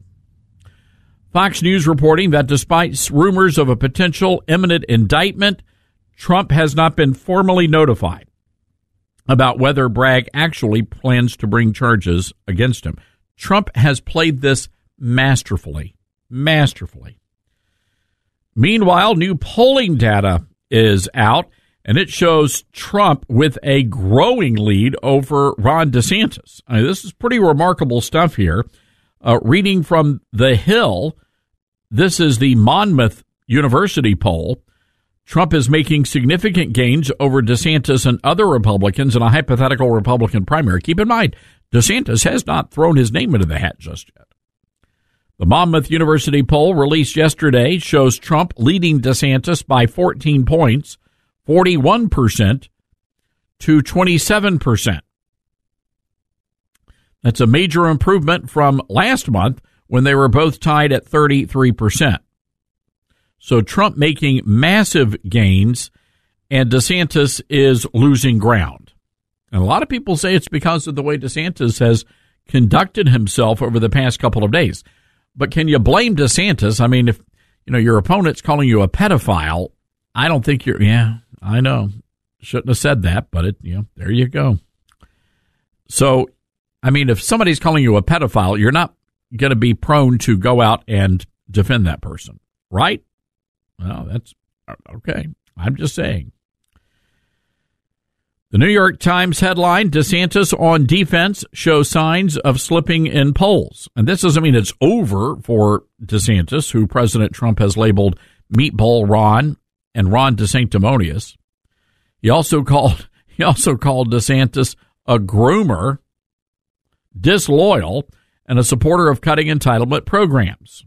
Fox News reporting that despite rumors of a potential imminent indictment, Trump has not been formally notified about whether Bragg actually plans to bring charges against him. Trump has played this masterfully, masterfully. Meanwhile, new polling data is out, and it shows Trump with a growing lead over Ron DeSantis. I mean, this is pretty remarkable stuff here. Uh, reading from The Hill, this is the Monmouth University poll. Trump is making significant gains over DeSantis and other Republicans in a hypothetical Republican primary. Keep in mind, DeSantis has not thrown his name into the hat just yet. The Monmouth University poll released yesterday shows Trump leading DeSantis by fourteen points, forty-one percent to twenty-seven percent. That's a major improvement from last month when they were both tied at thirty-three percent. So Trump making massive gains, and DeSantis is losing ground. And a lot of people say it's because of the way DeSantis has conducted himself over the past couple of days. But can you blame DeSantis? I mean, if you know your opponent's calling you a pedophile, I don't think you're. Yeah, I know, shouldn't have said that, but it. You know, there you go. So, I mean, if somebody's calling you a pedophile, you're not going to be prone to go out and defend that person, right? Well, that's okay. I'm just saying. The New York Times headline, DeSantis on defense shows signs of slipping in polls. And this doesn't mean it's over for DeSantis, who President Trump has labeled Meatball Ron and Ron DeSanctimonious. He also called he also called DeSantis a groomer, disloyal, and a supporter of cutting entitlement programs.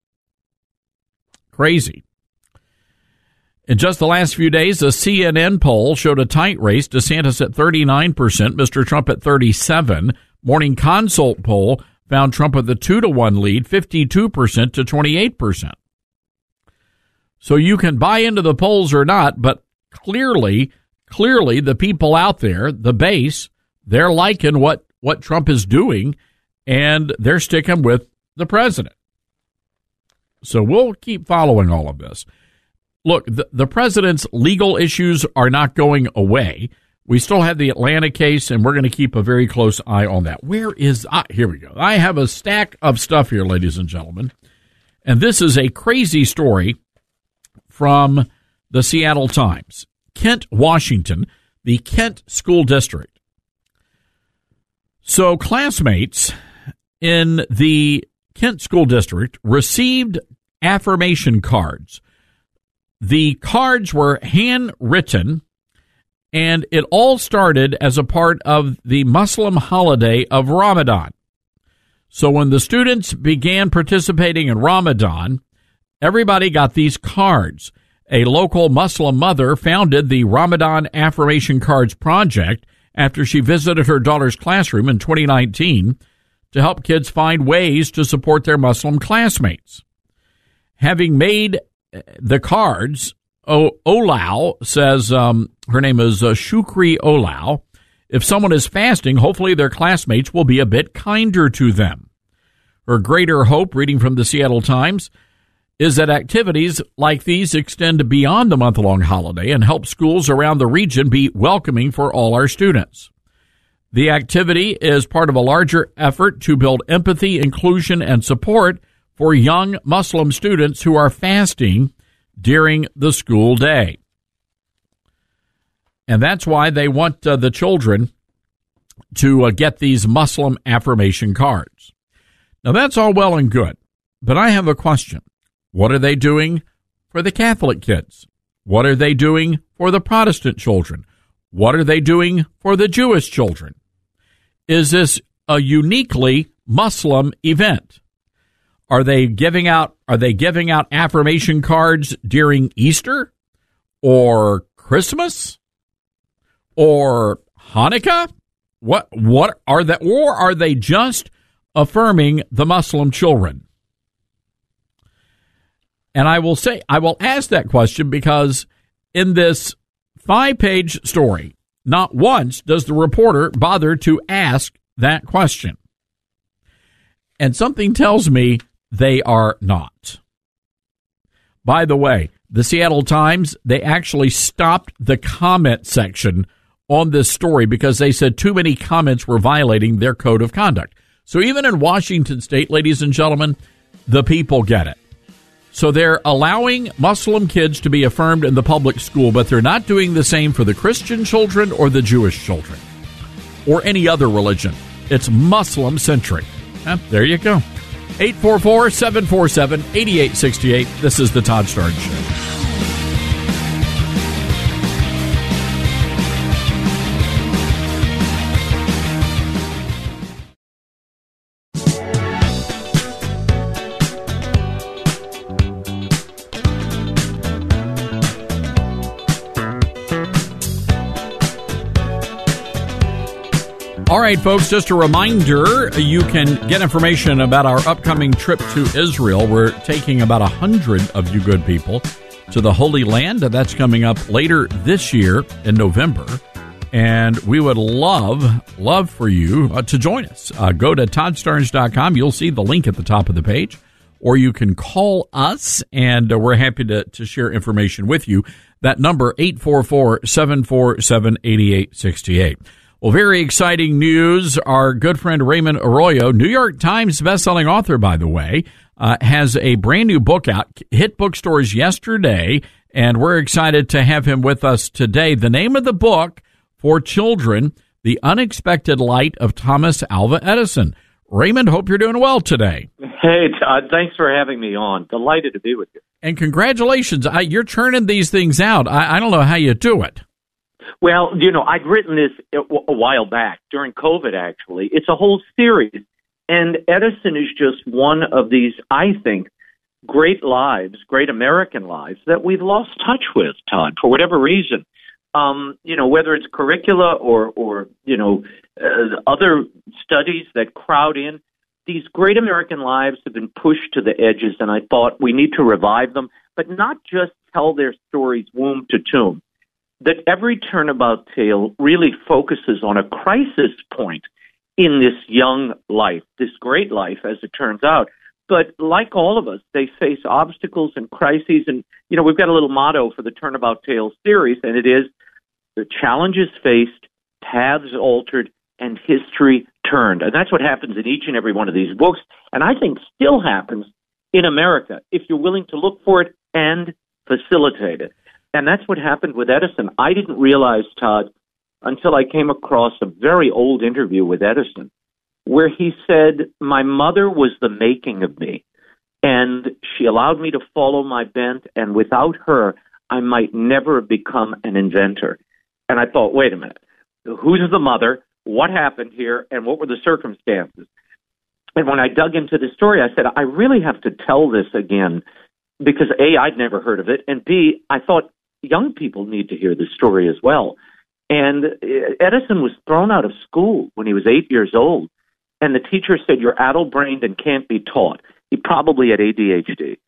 Crazy. In just the last few days, a C N N poll showed a tight race, DeSantis at thirty-nine percent, Mister Trump at thirty-seven. Morning Consult poll found Trump with a two to one lead, fifty-two percent to twenty-eight percent. So you can buy into the polls or not, but clearly, clearly the people out there, the base, they're liking what, what Trump is doing, and they're sticking with the president. So we'll keep following all of this. Look, the, the president's legal issues are not going away. We still have the Atlanta case, and we're going to keep a very close eye on that. Where is ah, here we go. I have a stack of stuff here, ladies and gentlemen. And this is a crazy story from the Seattle Times. Kent, Washington, the Kent School District. So classmates in the Kent School District received affirmation cards. The cards were handwritten, and it all started as a part of the Muslim holiday of Ramadan. So when the students began participating in Ramadan, everybody got these cards. A local Muslim mother founded the Ramadan Affirmation Cards Project after she visited her daughter's classroom in twenty nineteen to help kids find ways to support their Muslim classmates. Having made the cards, o- Olau says, um, her name is uh, Shukri Olau, if someone is fasting, hopefully their classmates will be a bit kinder to them. Her greater hope, reading from the Seattle Times, is that activities like these extend beyond the month-long holiday and help schools around the region be welcoming for all our students. The activity is part of a larger effort to build empathy, inclusion, and support for young Muslim students who are fasting during the school day. And that's why they want uh, the children to uh, get these Muslim affirmation cards. Now, that's all well and good, but I have a question. What are they doing for the Catholic kids? What are they doing for the Protestant children? What are they doing for the Jewish children? Is this a uniquely Muslim event? Are they giving out are they giving out affirmation cards during Easter or Christmas or Hanukkah? What what are they, or are they just affirming the Muslim children? And I will say, I will ask that question because in this five-page story, not once does the reporter bother to ask that question. And something tells me they are not. By the way, the Seattle Times, they actually stopped the comment section on this story because they said too many comments were violating their code of conduct. So even in Washington State, ladies and gentlemen, the people get it. So they're allowing Muslim kids to be affirmed in the public school, but they're not doing the same for the Christian children or the Jewish children or any other religion. It's Muslim-centric. Eh, there you go. eight four four, seven four seven, eight eight six eight. This is the Todd Starnes Show. All right, folks, just a reminder, you can get information about our upcoming trip to Israel. We're taking about one hundred of you good people to the Holy Land. That's coming up later this year in November. And we would love, love for you uh, to join us. Uh, go to todd starnes dot com. You'll see the link at the top of the page. Or you can call us, and uh, we're happy to, to share information with you. That number, eight four four, seven four seven, eight eight six eight. Well, very exciting news. Our good friend Raymond Arroyo, New York Times bestselling author, by the way, uh, has a brand new book out, hit bookstores yesterday, and we're excited to have him with us today. The name of the book for children, The Unexpected Light of Thomas Alva Edison. Raymond, hope you're doing well today. Hey, Todd, thanks for having me on. Delighted to be with you. And congratulations. I, you're churning these things out. I, I don't know how you do it. Well, you know, I'd written this a, a while back, during COVID, actually. It's a whole series, and Edison is just one of these, I think, great lives, great American lives that we've lost touch with, Todd, for whatever reason. Um, you know, whether it's curricula or, or you know, uh, other studies that crowd in, these great American lives have been pushed to the edges, and I thought we need to revive them, but not just tell their stories womb to tomb. That every turnabout tale really focuses on a crisis point in this young life, this great life, as it turns out. But like all of us, they face obstacles and crises. And, you know, we've got a little motto for the Turnabout Tales series, and it is, the challenges faced, paths altered, and history turned. And that's what happens in each and every one of these books, and I think still happens in America, if you're willing to look for it and facilitate it. And that's what happened with Edison. I didn't realize, Todd, until I came across a very old interview with Edison, where he said, my mother was the making of me, and she allowed me to follow my bent, and without her, I might never have become an inventor. And I thought, wait a minute, who's the mother? What happened here? And what were the circumstances? And when I dug into the story, I said, I really have to tell this again, because A, I'd never heard of it, and B, I thought, young people need to hear this story as well. And Edison was thrown out of school when he was eight years old, and the teacher said, you're addle-brained and can't be taught. He probably had A D H D.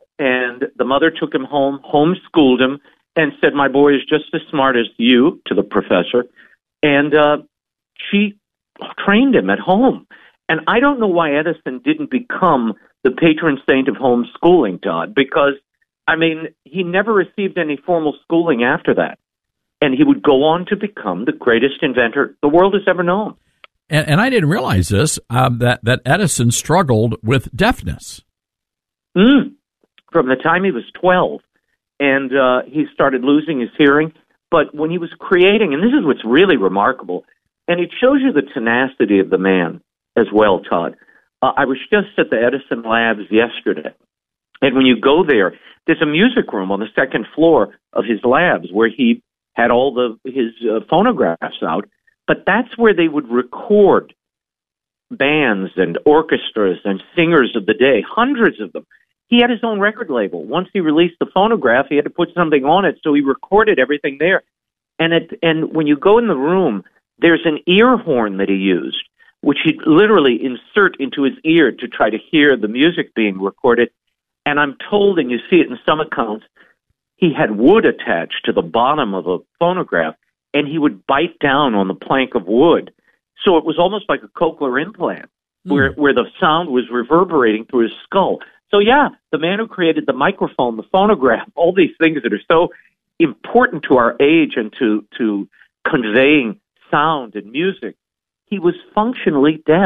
And the mother took him home, homeschooled him, and said, my boy is just as smart as you, to the professor. And uh, she trained him at home. And I don't know why Edison didn't become the patron saint of homeschooling, Todd, because, I mean, he never received any formal schooling after that. And he would go on to become the greatest inventor the world has ever known. And, and I didn't realize this, um, that, that Edison struggled with deafness. Mm. From the time he was twelve. And uh, he started losing his hearing. But when he was creating, and this is what's really remarkable, and it shows you the tenacity of the man as well, Todd. Uh, I was just at the Edison Labs yesterday. And when you go there, there's a music room on the second floor of his labs where he had all the his uh, phonographs out. But that's where they would record bands and orchestras and singers of the day, hundreds of them. He had his own record label. Once he released the phonograph, he had to put something on it, so he recorded everything there. And it, and when you go in the room, there's an ear horn that he used, which he'd literally insert into his ear to try to hear the music being recorded. And I'm told, and you see it in some accounts, he had wood attached to the bottom of a phonograph, and he would bite down on the plank of wood. So it was almost like a cochlear implant, mm. where, where the sound was reverberating through his skull. So, yeah, the man who created the microphone, the phonograph, all these things that are so important to our age and to, to conveying sound and music, he was functionally deaf.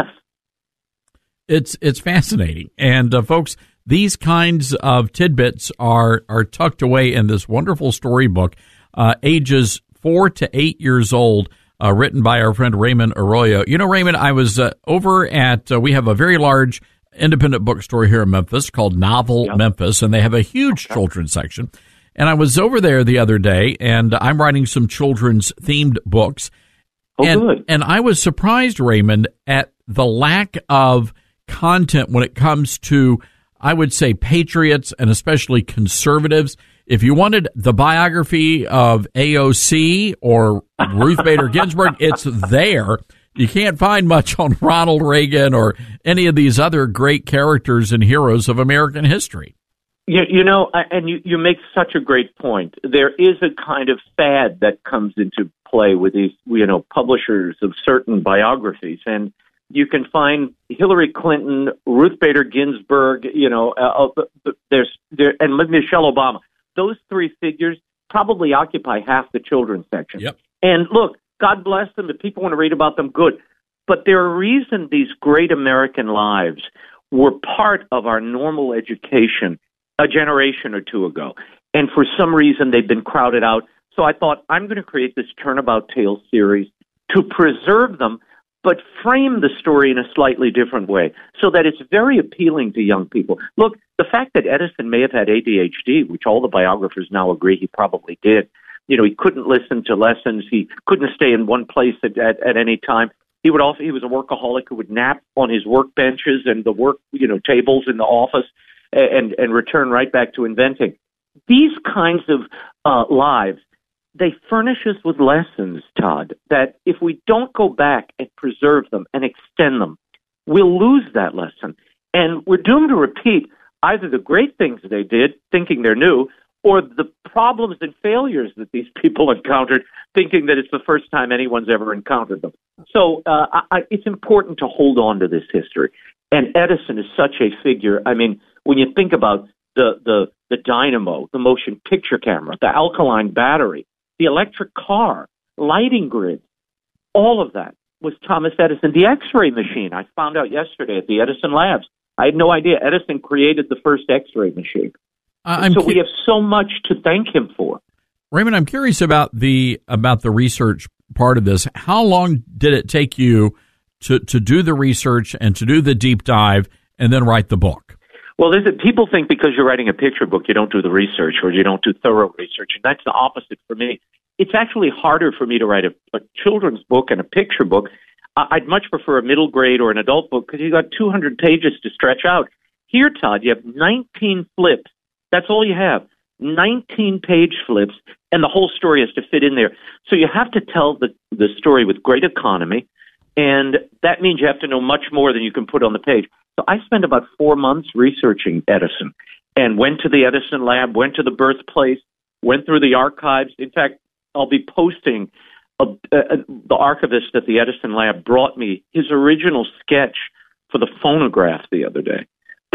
It's it's fascinating. And, uh, folks, these kinds of tidbits are, are tucked away in this wonderful storybook, uh, ages four to eight years old, uh, written by our friend Raymond Arroyo. You know, Raymond, I was uh, over at, uh, we have a very large independent bookstore here in Memphis called Novel yep. Memphis, and they have a huge okay. children's section. And I was over there the other day, and I'm writing some children's themed books. Oh, and, good. And I was surprised, Raymond, at the lack of content when it comes to, I would say, patriots and especially conservatives. If you wanted the biography of A O C or Ruth Bader Ginsburg, it's there. You can't find much on Ronald Reagan or any of these other great characters and heroes of American history. You, you know, and you, you make such a great point. There is a kind of fad that comes into play with these, you know, publishers of certain biographies. And you can find Hillary Clinton, Ruth Bader Ginsburg, you know, uh, there's there, and Michelle Obama. Those three figures probably occupy half the children's section. Yep. And look, God bless them. If people want to read about them, good. But there are reasons these great American lives were part of our normal education a generation or two ago. And for some reason, they've been crowded out. So I thought, I'm going to create this Turnabout Tales series to preserve them, but frame the story in a slightly different way so that it's very appealing to young people. Look, the fact that Edison may have had A D H D, which all the biographers now agree he probably did. You know, he couldn't listen to lessons. He couldn't stay in one place at, at, at any time. He would also, he was a workaholic who would nap on his work benches and the work, you know, tables in the office and, and return right back to inventing. These kinds of uh, lives, they furnish us with lessons, Todd, that if we don't go back and preserve them and extend them, we'll lose that lesson. And we're doomed to repeat either the great things they did, thinking they're new, or the problems and failures that these people encountered, thinking that it's the first time anyone's ever encountered them. So uh, I, it's important to hold on to this history. And Edison is such a figure. I mean, when you think about the, the, the dynamo, the motion picture camera, the alkaline battery, the electric car, lighting grids, all of that was Thomas Edison. The X-ray machine, I found out yesterday at the Edison Labs. I had no idea Edison created the first X-ray machine. I'm so cu- we have so much to thank him for. Raymond, I'm curious about the about the research part of this. How long did it take you to, to do the research and to do the deep dive and then write the book? Well, there's a, people think because you're writing a picture book, you don't do the research or you don't do thorough research. And that's the opposite for me. It's actually harder for me to write a, a children's book and a picture book. I'd much prefer a middle grade or an adult book because you've got two hundred pages to stretch out. Here, Todd, you have nineteen flips. That's all you have, nineteen page flips, and the whole story has to fit in there. So you have to tell the, the story with great economy, and that means you have to know much more than you can put on the page. So I spent about four months researching Edison and went to the Edison lab, went to the birthplace, went through the archives. In fact, I'll be posting a, a, the archivist at the Edison lab brought me his original sketch for the phonograph the other day.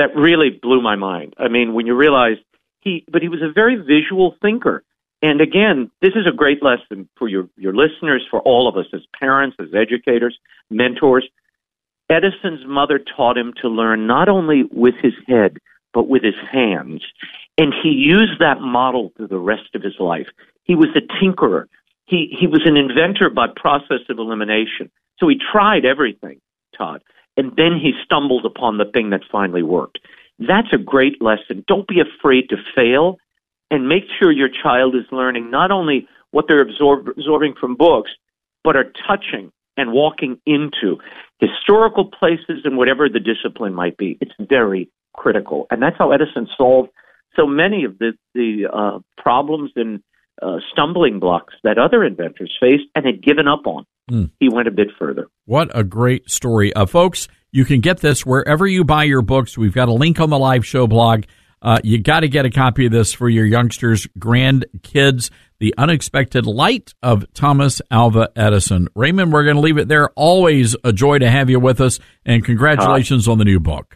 that really blew my mind. I mean, when you realize he, but he was a very visual thinker. And again, this is a great lesson for your, your listeners, for all of us as parents, as educators, mentors. Edison's mother taught him to learn not only with his head, but with his hands. And he used that model through the rest of his life. He was a tinkerer. He, he was an inventor by process of elimination. So he tried everything, Todd. And then he stumbled upon the thing that finally worked. That's a great lesson. Don't be afraid to fail, and make sure your child is learning not only what they're absorb, absorbing from books, but are touching and walking into historical places and whatever the discipline might be. It's very critical. And that's how Edison solved so many of the, the uh, problems and uh, stumbling blocks that other inventors faced and had given up on. Mm. He went a bit further. What a great story. Uh, folks, you can get this wherever you buy your books. We've got a link on the live show blog. Uh, you got to get a copy of this for your youngsters, grandkids, The Unexpected Light of Thomas Alva Edison. Raymond, we're going to leave it there. Always a joy to have you with us, and congratulations uh, on the new book.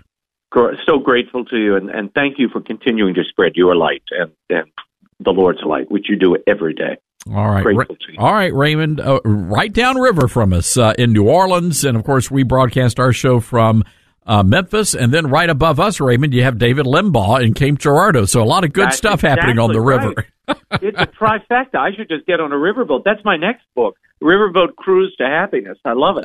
So grateful to you, and, and thank you for continuing to spread your light and, and the Lord's light, which you do every day. All right. Ra- all right, Raymond, uh, right downriver from us uh, in New Orleans. And, of course, we broadcast our show from uh, Memphis. And then right above us, Raymond, you have David Limbaugh in Cape Girardeau. So a lot of good That's stuff exactly happening on the river. Right. It's a trifecta. I should just get on a riverboat. That's my next book, Riverboat Cruise to Happiness. I love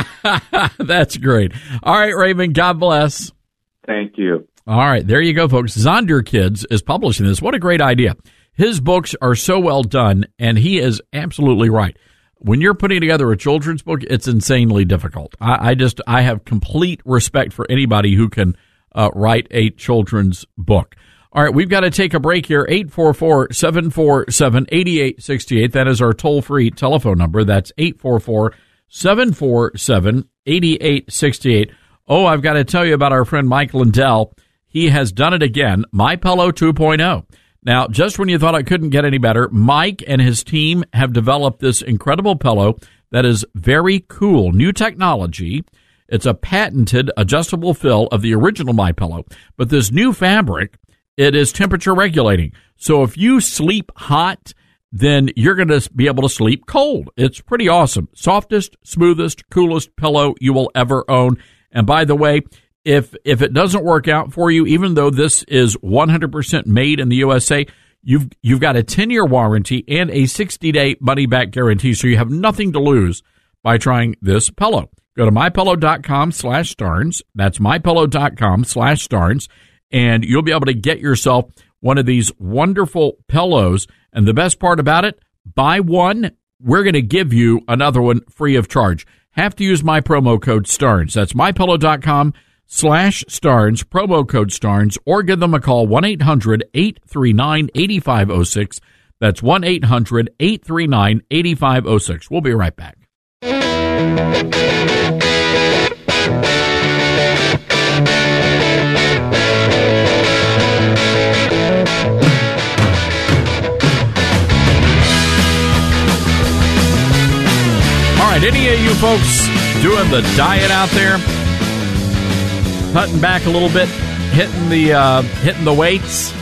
it. That's great. All right, Raymond, God bless. Thank you. All right, there you go, folks. Zonder Kids is publishing this. What a great idea. His books are so well done, and he is absolutely right. When you're putting together a children's book, it's insanely difficult. I, I just, I have complete respect for anybody who can uh, write a children's book. All right, we've got to take a break here. eight four four, seven four seven, eight eight six eight. That is our toll-free telephone number. That's eight four four, seven four seven, eight eight six eight. Oh, I've got to tell you about our friend Mike Lindell. He has done it again, MyPillow two point oh. Now, just when you thought it couldn't get any better, Mike and his team have developed this incredible pillow that is very cool. New technology. It's a patented adjustable fill of the original MyPillow. But this new fabric, it is temperature regulating. So if you sleep hot, then you're going to be able to sleep cold. It's pretty awesome. Softest, smoothest, coolest pillow you will ever own. And by the way, If if it doesn't work out for you, even though this is one hundred percent made in the U S A, you've you've got a ten-year warranty and a sixty-day money-back guarantee, so you have nothing to lose by trying this pillow. Go to mypillow.com slash Starnes. That's mypillow.com slash Starnes, and you'll be able to get yourself one of these wonderful pillows. And the best part about it, buy one, we're going to give you another one free of charge. Have to use my promo code Starnes. That's mypillow.com slash Starnes, promo code Starnes, or give them a call, one eight hundred, eight three nine, eight five zero six. That's one eight hundred, eight three nine, eight five zero six. We'll be right back. All right, any of you folks doing the diet out there? Cutting back a little bit, hitting the uh, hitting the weights.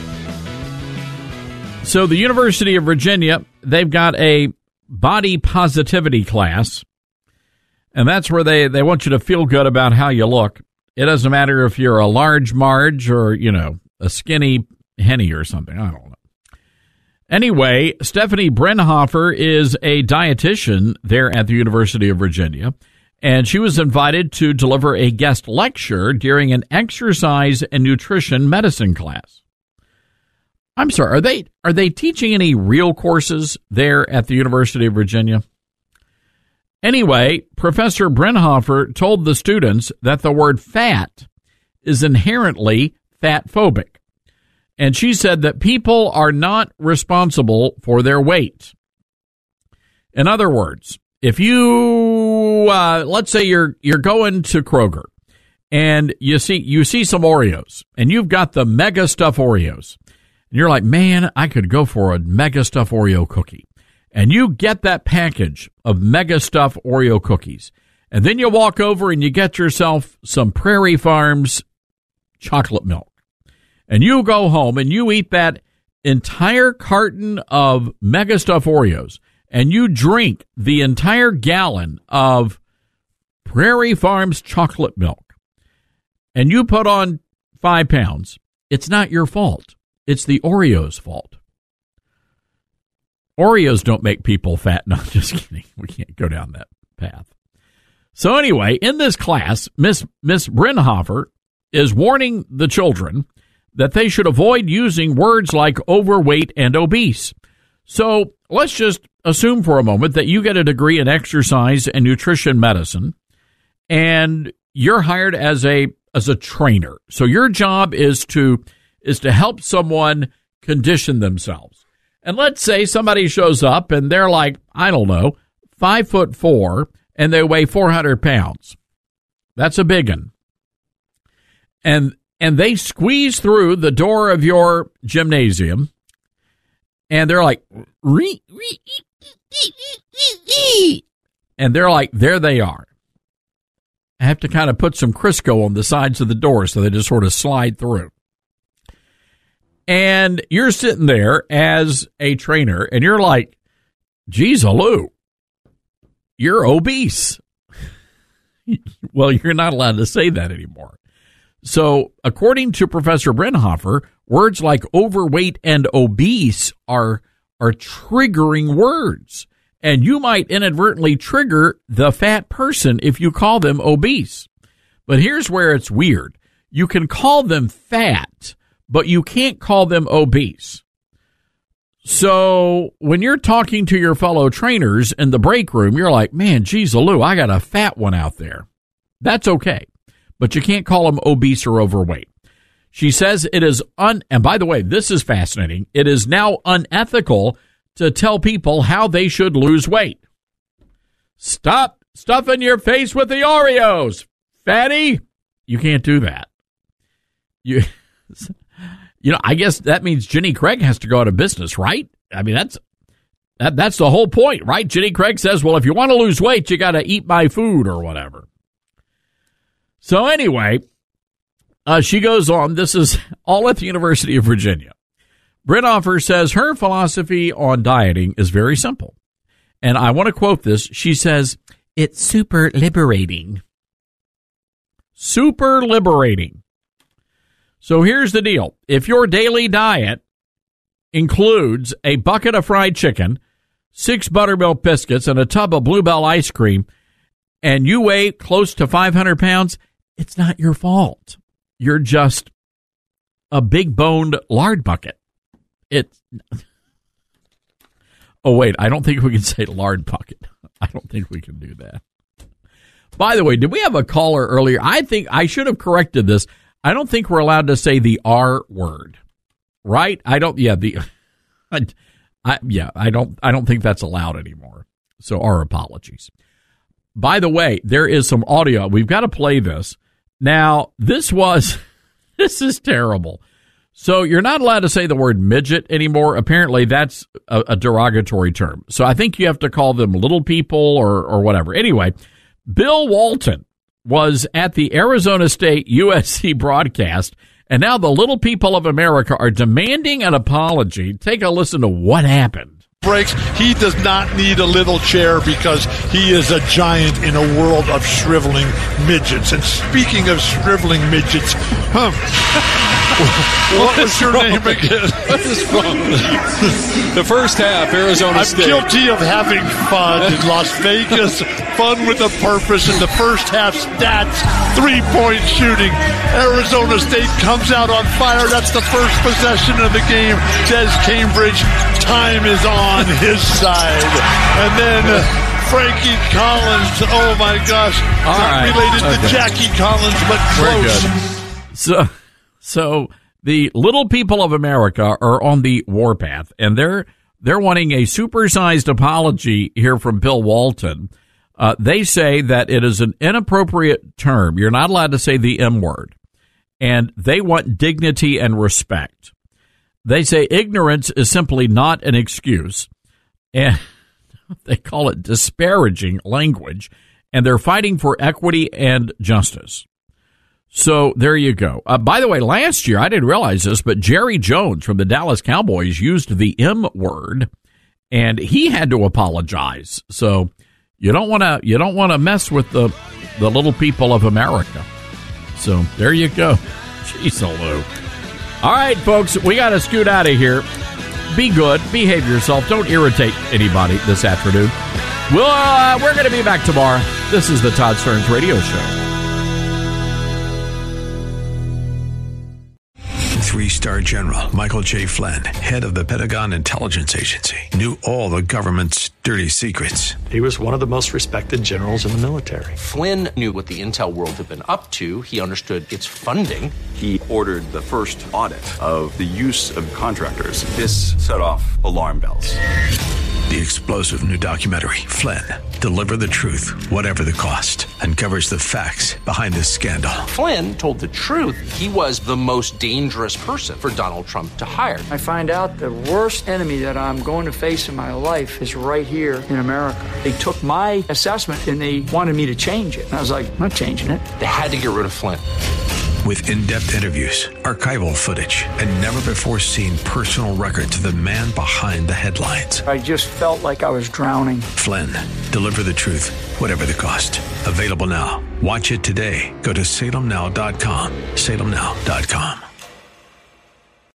So the University of Virginia, they've got a body positivity class, and that's where they, they want you to feel good about how you look. It doesn't matter if you're a large Marge or, you know, a skinny Henny or something. I don't know. Anyway, Stephanie Brenhofer is a dietitian there at the University of Virginia. And she was invited to deliver a guest lecture during an exercise and nutrition medicine class. I'm sorry, are they are they teaching any real courses there at the University of Virginia? Anyway, Professor Brenhofer told the students that the word fat is inherently fat-phobic. And she said that people are not responsible for their weight. In other words, if you, uh, let's say you're you're going to Kroger and you see you see some Oreos and you've got the Mega Stuff Oreos and you're like, man, I could go for a Mega Stuff Oreo cookie. And you get that package of Mega Stuff Oreo cookies, and then you walk over and you get yourself some Prairie Farms chocolate milk, and you go home and you eat that entire carton of Mega Stuff Oreos, and you drink the entire gallon of Prairie Farms chocolate milk, and you put on five pounds, it's not your fault. It's the Oreos' fault. Oreos don't make people fat. No, just kidding. We can't go down that path. So anyway, in this class, Miss Miss Brinhofer is warning the children that they should avoid using words like overweight and obese. So let's just assume for a moment that you get a degree in exercise and nutrition medicine, and you're hired as a as a trainer. So your job is to is to help someone condition themselves. And let's say somebody shows up and they're like, I don't know, five foot four, and they weigh four hundred pounds. That's a big one. And and they squeeze through the door of your gymnasium, and they're like, Ree, ree, ee, ee, ee. And they're like, there they are. I have to kind of put some Crisco on the sides of the door so they just sort of slide through. And you're sitting there as a trainer, and you're like, geez, Lou, you're obese. Well, you're not allowed to say that anymore. So, according to Professor Brinhofer, words like overweight and obese are are triggering words. And you might inadvertently trigger the fat person if you call them obese. But here's where it's weird. You can call them fat, but you can't call them obese. So when you're talking to your fellow trainers in the break room, you're like, man, geez, Lou, I got a fat one out there. That's okay. But you can't call them obese or overweight. She says it is un, and by the way, this is fascinating. It is now unethical to tell people how they should lose weight. Stop stuffing your face with the Oreos, fatty. You can't do that. You, you know, I guess that means Jenny Craig has to go out of business, right? I mean, that's that, that's the whole point, right? Jenny Craig says, well, if you want to lose weight, you got to eat my food or whatever. So anyway, uh, she goes on. This is all at the University of Virginia. Brinhofer says her philosophy on dieting is very simple. And I want to quote this. She says, it's super liberating. Super liberating. So here's the deal. If your daily diet includes a bucket of fried chicken, six buttermilk biscuits, and a tub of Bluebell ice cream, and you weigh close to five hundred pounds, it's not your fault. You're just a big-boned lard bucket. It's. Oh, wait, I don't think we can say lard bucket. I don't think we can do that. By the way, did we have a caller earlier? I think I should have corrected this. I don't think we're allowed to say the R word, right? I don't. Yeah, the. I, I, yeah, I don't. I don't think that's allowed anymore. So our apologies. By the way, there is some audio. We've got to play this. Now, this was. This is terrible. So you're not allowed to say the word midget anymore. Apparently, that's a, a derogatory term. So I think you have to call them little people or or whatever. Anyway, Bill Walton was at the Arizona State U S C broadcast, and now the little people of America are demanding an apology. Take a listen to what happened. Breaks. He does not need a little chair because he is a giant in a world of shriveling midgets. And speaking of shriveling midgets, huh, what was your name again? What is wrong with you? The first half, Arizona I'm State. I'm guilty of having fun in Las Vegas, fun with a purpose. In the first half stats, three-point shooting. Arizona State comes out on fire. That's the first possession of the game. Des Cambridge, time is on his side. And then uh, Frankie Collins, oh my gosh, All not right. related okay. to Jackie Collins, but Very close. good. So, so the little people of America are on the warpath, and they're they're wanting a supersized apology here from Bill Walton. Uh, they say that it is an inappropriate term. You're not allowed to say the M word, and they want dignity and respect. They say ignorance is simply not an excuse, and they call it disparaging language, and they're fighting for equity and justice. So there you go. Uh, by the way, last year, I didn't realize this, but Jerry Jones from the Dallas Cowboys used the M word, and he had to apologize. So you don't want to you don't want to mess with the the little people of America. So there you go. Jeez, Lou. All right, folks, we got to scoot out of here. Be good. Behave yourself. Don't irritate anybody this afternoon. We'll, uh, we're going to be back tomorrow. This is the Todd Stearns Radio Show. Three-star general Michael J. Flynn, head of the Pentagon Intelligence Agency, knew all the government's dirty secrets. He was one of the most respected generals in the military. Flynn knew what the intel world had been up to. He understood its funding. He ordered the first audit of the use of contractors. This set off alarm bells. The explosive new documentary, Flynn, Deliver the Truth, Whatever the Cost, uncovers the facts behind this scandal. Flynn told the truth. He was the most dangerous person for Donald Trump to hire. I find out the worst enemy that I'm going to face in my life is right here in America. They took my assessment and they wanted me to change it. And I was like, I'm not changing it. They had to get rid of Flynn. With in-depth interviews, archival footage, and never-before-seen personal records of the man behind the headlines. I just felt like I was drowning. Flynn, Deliver the Truth, Whatever the Cost. Available now. Watch it today. Go to salem now dot com. salem now dot com.